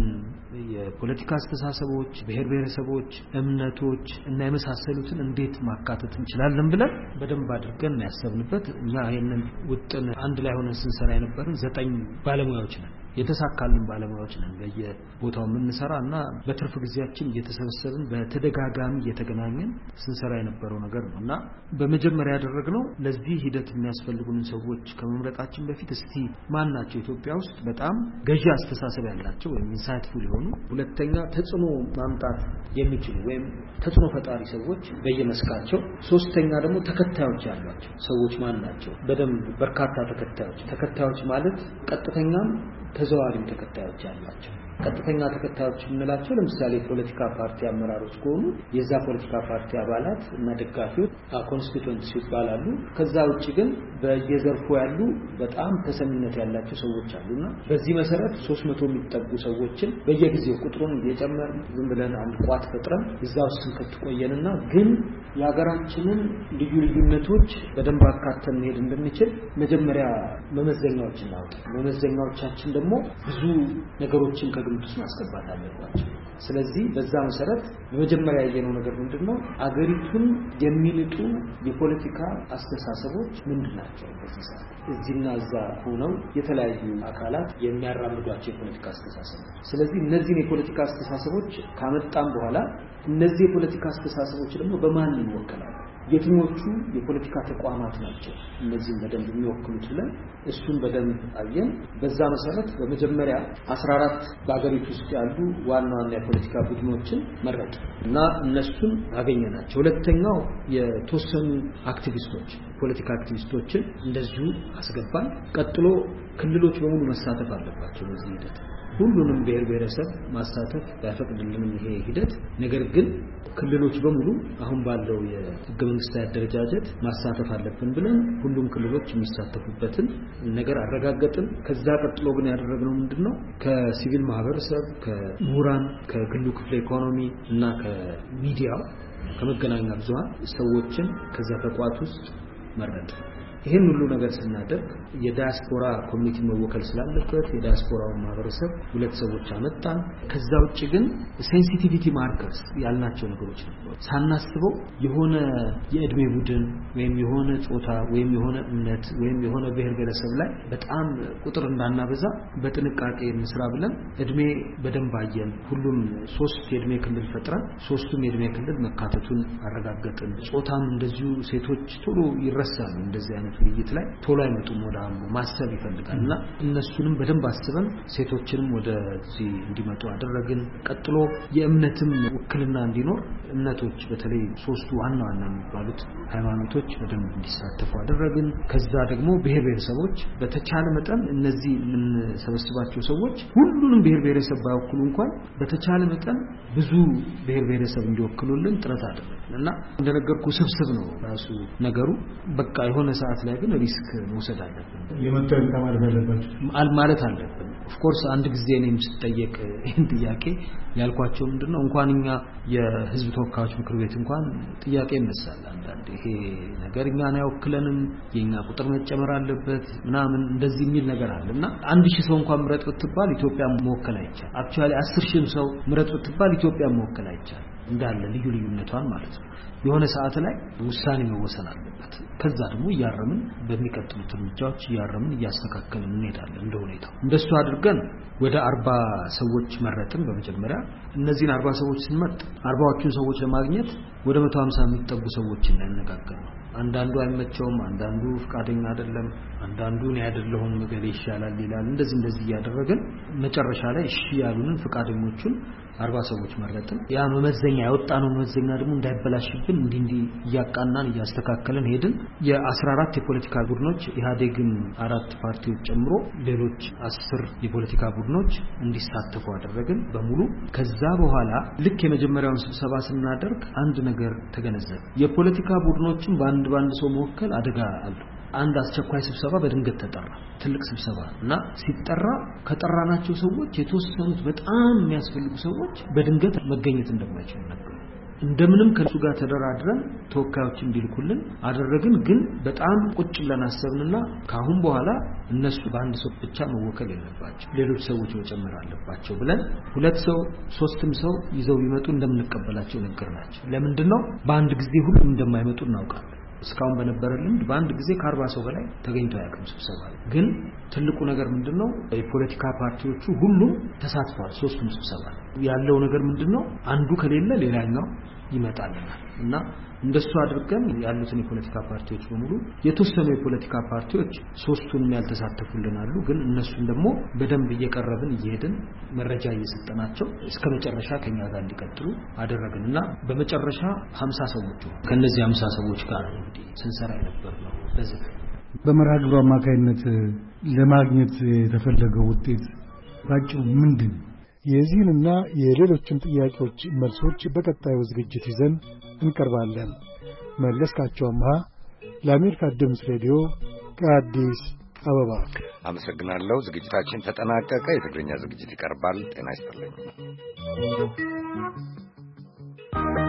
የፖለቲካ አስተሳሰቦች ብሔር ብሔረሰቦች እምነቶች እና የመሳሰሉትን እንዴት ማካተት እንችላለን ብለን በደንብ አድርገን ያሰብንበት እኛ ይሄንን ውጥን አንድ ላይ ሆነን ስንሰራ የነበርን 9 ባለሙያዎች ነን የተሳካልን ባለሙያዎች ነን በየቦታው የምንሰራና በትርፍ ጊዜያችን እየተሰበሰብን በተደጋጋሚ እየተገናኘን ስንሰራ የነበረው ነገር ነውና በመጀመሪያ ያደረግነው ለዚህ ሂደት የሚያስፈልጉን ሰዎች ከመምረጣችን በፊት እስቲ ማን ናቸው ኢትዮጵያ ውስጥ በጣም ገዢ አስተሳሰብ ያላቸው ወይም ኢንሳይትፉል የሆኑ ሁለተኛ ተጽዕኖ ማምጣት የሚችሉ ወይም ተጽዕኖ ፈጣሪ ሰዎች በየመስካቸው ሶስተኛ ደግሞ ተከታዮች ያሏቸው ሰዎች ማን ናቸው በደንብ በርካታ ተከታዮች ማለት ቀጥተኛም ተዘዋዋሪ ተከታዮች ያሏቸው ቀጥተኛ ተከታዮች እንላቸው ለምሳሌ ፖለቲካ ፓርቲ አመራሮች ከሆኑ የዛ ፖለቲካ ፓርቲ አባላት እና ደጋፊዎች ኮንስቲቱዌንትስ ይባላሉ ከዛ ውጪ ግን በየዘርፉ ያሉ በጣም ተሰሚነት ያላቸው ሰዎች አሉና በዚህ መሰረት 300 የሚጠጉ ሰዎችን በየጊዜው ቁጥሩን እየጨመርን ዝም ብለን አንድ ቋት ፈጥረን እዛው ስንከትቆየንና ግን የሀገራችንን ልዩ ልዩነቶች በደንብ አካተን መሄድ እንደምንችል መጀመሪያ መመዘኛዎች እናውጣ መመዘኛዎቻችን ደግሞ ብዙ ነገሮችን ከግምት ውስጥ ማስገባት አለባቸው ስለዚህ በዛ መሰረት በመጀመሪያ ያየነው ነገር ምንድነው አገሪቱን የሚልጡ የፖለቲካ አስተሳሰቦች ምንድናቸው በዚህ ሰዓት እዚህና እዛ ሆነው የተለያዩ አካላት የሚያራምዷቸው የፖለቲካ አስተሳሰቦች ስለዚህ እነዚህን የፖለቲካ አስተሳሰቦች ካመጣን በኋላ እነዚህ የፖለቲካ አስተሳሰቦች ደግሞ በማን ይወከላሉ የትኞቹ የፖለቲካ ተቋማት ናቸው እነዚህን በደንብ የሚወክሉት ብለን እሱን በደንብ አየን በዛ መሰረት በመጀመሪያ 14 በአገሪቱ ውስጥ ያሉ ዋና ዋና የፖለቲካ ቡድኖችን መረጥ እና እነሱን አገኘናቸው ሁለተኛው የተወሰኑ አክቲቪስቶች ፖለቲካ አክቲቪስቶችን እንደዚሁ አስገባን ቀጥሎ ክልሎች በሙሉ መሳተፍ አለባቸው በዚህ ሂደት ሁሉንም ብሔር ብሔረሰብ ማሳተፍ ያፈቅድልንም ይሄ ሂደት ነገር ግን ክልሎች በሙሉ አሁን ባለው የህገ መንግስታዊ አደረጃጀት ማሳተፍ አለብን ብለን ሁሉም ክልሎች የሚሳተፉበትን ነገር አረጋገጥን ከዛ ቀጥሎ ግን ያደረግነው ምንድነው ከሲቪል ማህበረሰብ ከምሁራን ከግሉ ክፍለ ኢኮኖሚ እና ከሚዲያው ከመገናኛ ብዙሃን ሰዎችን ከዛ ተቋት ውስጥ መረጥ ይሄን ሁሉ ነገር ስናደርግ የዳያስፖራ ኮሚኒቲ መወከል ስላለበት የዳያስፖራው ማህበረሰብ ሁለት ሰዎች አመጣን ከዛ ውጪ ግን ሴንሲቲቪቲ ማርከርስ ያልናቸው ነገሮች ነበሩ ሳናስበው የሆነ የእድሜ ቡድን ወይም የሆነ ጾታ ወይም የሆነ እምነት ወይም የሆነ ብሔር ብሔረሰብ ላይ በጣም ቁጥር እንዳናበዛ በጥንቃቄ እንስራ ብለን እድሜ በደንብ አየን ሁሉም 3 የእድሜ ክልል ፈጥረን 3ቱም የእድሜ ክልል መካተቱን አረጋገጥን ጾታም እንደዚሁ ሴቶች ቶሎ ይረሳሉ እንደዚህ አይነት ውይይት ላይ ቶሎ አይመጡም ወደ ማሰብ ይፈልጋልና እነሱንም በደንብ አስበን ሴቶችንም ወደዚህ እንዲመጡ አደረግን ቀጥሎ የእምነትም ውክልና እንዲኖር እምነቶች በተለይ 3ቱ ዋና ዋና የሚባሉት ሃይማኖቶች በደንብ እንዲሳተፉ አደረግን ከዛ ደግሞ ብሔር ብሔረሰቦች በተቻለ መጠን እነዚህ ምን ሰበስባቸው ሰዎች ሁሉንም ብሔር ብሔረሰብ ባይወክሉ እንኳን በተቻለ መጠን ብዙ ብሔር ብሔረሰብ እንዲወክሉልን ጥረት አደረግንና እንደነገርኩ ስብስብ ነው ራሱ ነገሩ በቃ የሆነ ሰዓት ላይ ግን ሪስክ መውሰድ አለብን የመጣው ተማሪ ያለባችሁ ማለት አለብን ኦፍ ኮርስ አንድ ጊዜ እኔም ስጠየቅ ይሄን ጥያቄ ያልኳቸው ምንድነው እንኳንኛ የህዝብ ተወካዮች ምክር ቤት እንኳን ጥያቄ ይነሳል አንዳንዴ ይሄ ነገር እኛን ያወክለንም የኛ ቁጥር መጨመር አለበት ምናምን እንደዚህ የሚል ነገር አለና 1000 ሰው እንኳን ምረጥ ብትባል ኢትዮጵያ መወከል አይቻል አክቹአሊ 10000 ሰው ምረጥ ብትባል ኢትዮጵያ መወከል አይቻል እንዳለ ልዩ ልዩነቷን ማለት ነው የሆነ ሰዓት ላይ ውሳኔ መወሰን አለበት ከዛ ደግሞ ያረምን በሚቀጥሉት እርምጃዎች ያረምን ያስተካከልን እንሄዳለን እንደሁኔታው እንደሱ አድርገን ወደ 40 ሰዎች መረጥን በመጀመሪያ እነዚህን 40 ሰዎች ስንመርጥ 40ዎቹን ሰዎች ለማግኘት ወደ 150 የሚጠጉ ሰዎችን ያነጋገርነው አንዳንዱ አይመቸውም አንዳንዱ ፍቃደኛ አይደለም አንዳንዱ ነው ያደረውን ነገር ይሻላል ይላል እንደዚህ ያደረገን መጨረሻ ላይ እሺ ያሉንን ፍቃደኞቹን 40 ሰዎች መረጥን ያ መመዘኛ ያወጣነው መመዘኛ ደግሞ እንዳይበላሽብን እንዲህ ያቃናን ያስተካከለን ሄድን የ14 የፖለቲካ ቡድኖች ኢህአዴግን 4 ፓርቲዎች ጨምሮ ሌሎች 10 የፖለቲካ ቡድኖች እንዲሳተፉ አደረግን በሙሉ ከዛ በኋላ ልክ የመጀመሪያውን ስብሰባ ስናደርግ አንድ ነገር ተገነዘበ የፖለቲካ ቡድኖችን በአንድ ሰው መወከል አደጋ አለው አንድ አስቸኳይ ስብሰባ በድንገት ተጠራ። ትልቅ ስብሰባ እና ሲጠራ ከጠራናቸው ሰዎች የተወሰኑት በጣም የሚያስፈልጉ ሰዎች በድንገት መገኘት እንደማይችሉ ነበር። እንደምንም ከሱ ጋር ተደራድረን ተወካዮች እንዲልኩልን አደረግን። ግን በጣም ቁጭ ብለን አሰብንና ካሁን በኋላ እነሱ በአንድ ሰው ብቻ መወከል የለባቸው፣ ሌሎች ሰዎች መጨመር አለባቸው ብለን 2 ሰው 3ም ሰው ይዘው ቢመጡ እንደምንቀበላቸው ነገርናቸው። ለምንድነው በአንድ ጊዜ ሁሉም እንደማይመጡ እናውቃለን። እስካሁን በነበረ ልምድ በአንድ ጊዜ ከ40 ሰው በላይ ተገኝቶ ያቀም ስብሰባ ግን ትልቁ ነገር ምንድነው የፖለቲካ ፓርቲዎቹ ሁሉም ተሳትፈዋል። 3ቱም ስብሰባ ያለው ነገር ምንድነው አንዱ ከሌለ ሌላኛው ይመጣልናል እና እንደሱ አድርገን ያሉትን የፖለቲካ ፓርቲዎች በሙሉ የተወሰኑ የፖለቲካ ፓርቲዎች 3ቱንም ያልተሳተፉልን አሉ። ግን እነሱን ደግሞ በደንብ እየቀረብን እየሄድን መረጃ እየሰጠናቸው እስከመጨረሻ ከኛ ጋር እንዲቀጥሉ አደረግንና በመጨረሻ 50 ሰዎች ከነዚህ 50 ሰዎች ጋር እንግዲህ ስንሰራ የነበርነው በዚህ በመርሃ ግብሩ አማካይነት ለማግኘት የተፈለገው ውጤት ባጭሩ ምንድን? የዚህንና የሌሎችን ጥያቄዎች መልሶች በቀጣዩ ዝግጅት ይዘን እንቀርባለን። መለስካቸው አምሃ ለአሜሪካ ድምፅ ሬዲዮ ከአዲስ አበባ አመሰግናለሁ። ዝግጅታችን ተጠናቀቀ። የትግርኛ ዝግጅት ይቀርባል። ጤና ይስጥልኝ።